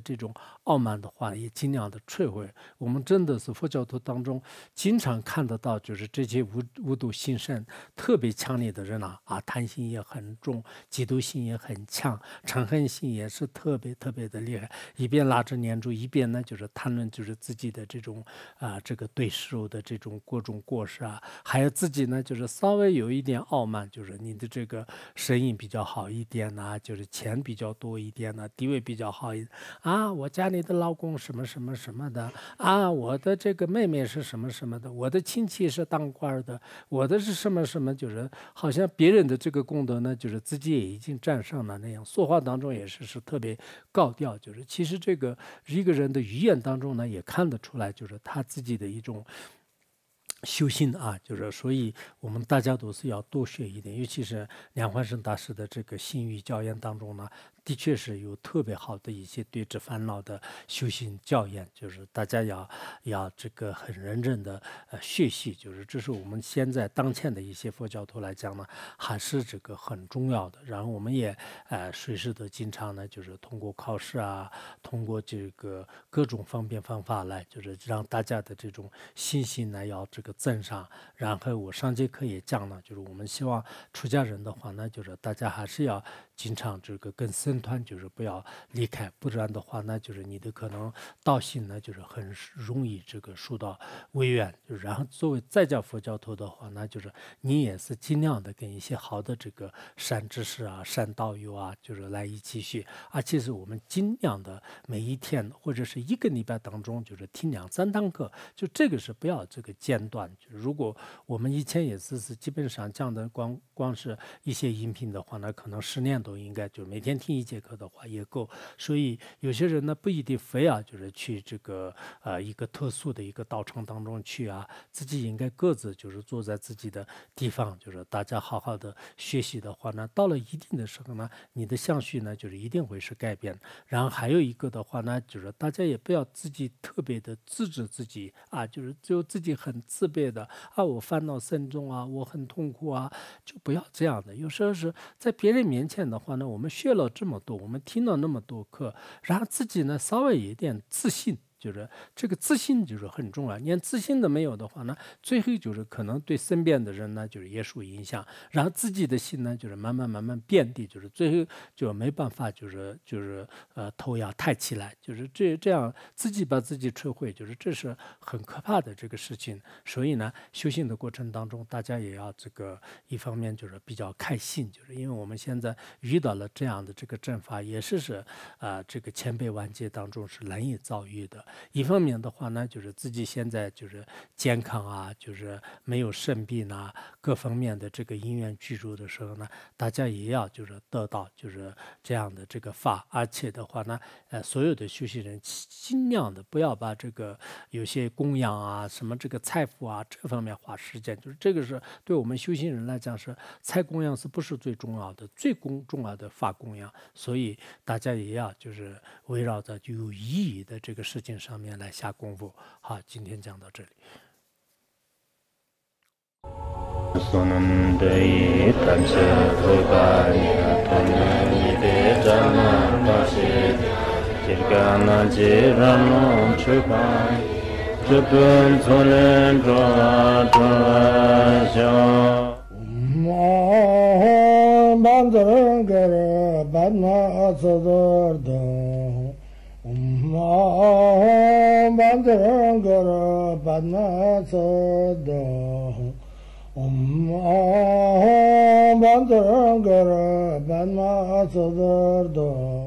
这种傲慢的话，也尽量的摧毁。我们真的是佛教徒当中经常看得到，就是这些无度心善特别强烈的人贪心也很重，嫉妒心也很强，嗔恨心也是特别特别的厉害，一边拉着念珠，一边呢就是谈论就是自己的这种这个对事物的这种各种过失还有自己呢就是稍微有一点傲慢，就是你的这个声音比较好一点就是钱比较多一点地位比较好一点我家里的老公什么什么什么的我的这个妹妹是什么什么的，我的亲戚是当官的，我的是什么什么，就是好像别人的这个功德呢，就是自己也已经占上了那样。说话当中也是特别高调，就是其实这个一个人的语言当中呢，也看得出来，就是他自己的一种修心就是所以我们大家都是要多学一点，尤其是梁焕生大师的这个心语教言当中呢，的确是有特别好的一些对治烦恼的修行教言，就是大家要这个很认真的学习，就是这是我们现在当前的一些佛教徒来讲呢，还是这个很重要的。然后我们也随时的经常呢，就是通过考试通过这个各种方便方法来，就是让大家的这种信心呢要这个增上。然后我上节课也讲了，就是我们希望出家人的话呢，就是大家还是要经常这个跟僧团就是不要离开，不然的话呢，就是你的可能道心呢就是很容易这个受到违远。然后作为在家佛教徒的话，那就是你也是尽量的跟一些好的这个善知识善道友就是来一起学其实我们尽量的每一天或者是一个礼拜当中，就是听2、3堂课，就这个是不要这个间断。就是如果我们以前也是基本上讲的光是一些音频的话呢，可能10年都应该就每天听1节课的话也够。所以有些人呢不一定非要就是去这个一个特殊的一个道场当中去自己应该各自就是坐在自己的地方，就是大家好好的学习的话呢，到了一定的时候呢，你的相续呢就是一定会是改变。然后还有一个的话呢，就是大家也不要自己特别的自知自己就是只有自己很自卑的我烦恼深重我很痛苦就不要这样的。有时候是在别人面前的话呢，我们学了这么多，我们听了那么多课，然后自己呢稍微有一点自信，就是这个自信就是很重要。连自信都没有的话呢，最后就是可能对身边的人呢就是也受影响，然后自己的心呢就是慢慢变低，就是最后就没办法就是头要抬起来，就是这样自己把自己摧毁，就是这是很可怕的这个事情。所以呢，修行的过程当中，大家也要这个一方面就是比较开心，就是因为我们现在遇到了这样的这个正法，也是这个千百万劫当中是难以遭遇的。一方面的话呢，就是自己现在就是健康就是没有生病各方面的这个因缘具足的时候呢，大家也要就是得到就是这样的这个法。而且的话呢，所有的修行人尽量的不要把这个有些供养什么这个财富这方面花时间，就是这个是对我们修行人来讲是财供养是不是最重要的，最重要的法供养。所以大家也要就是围绕着有意义的这个事情上面来下功夫。好，今天讲到这里。 Bandara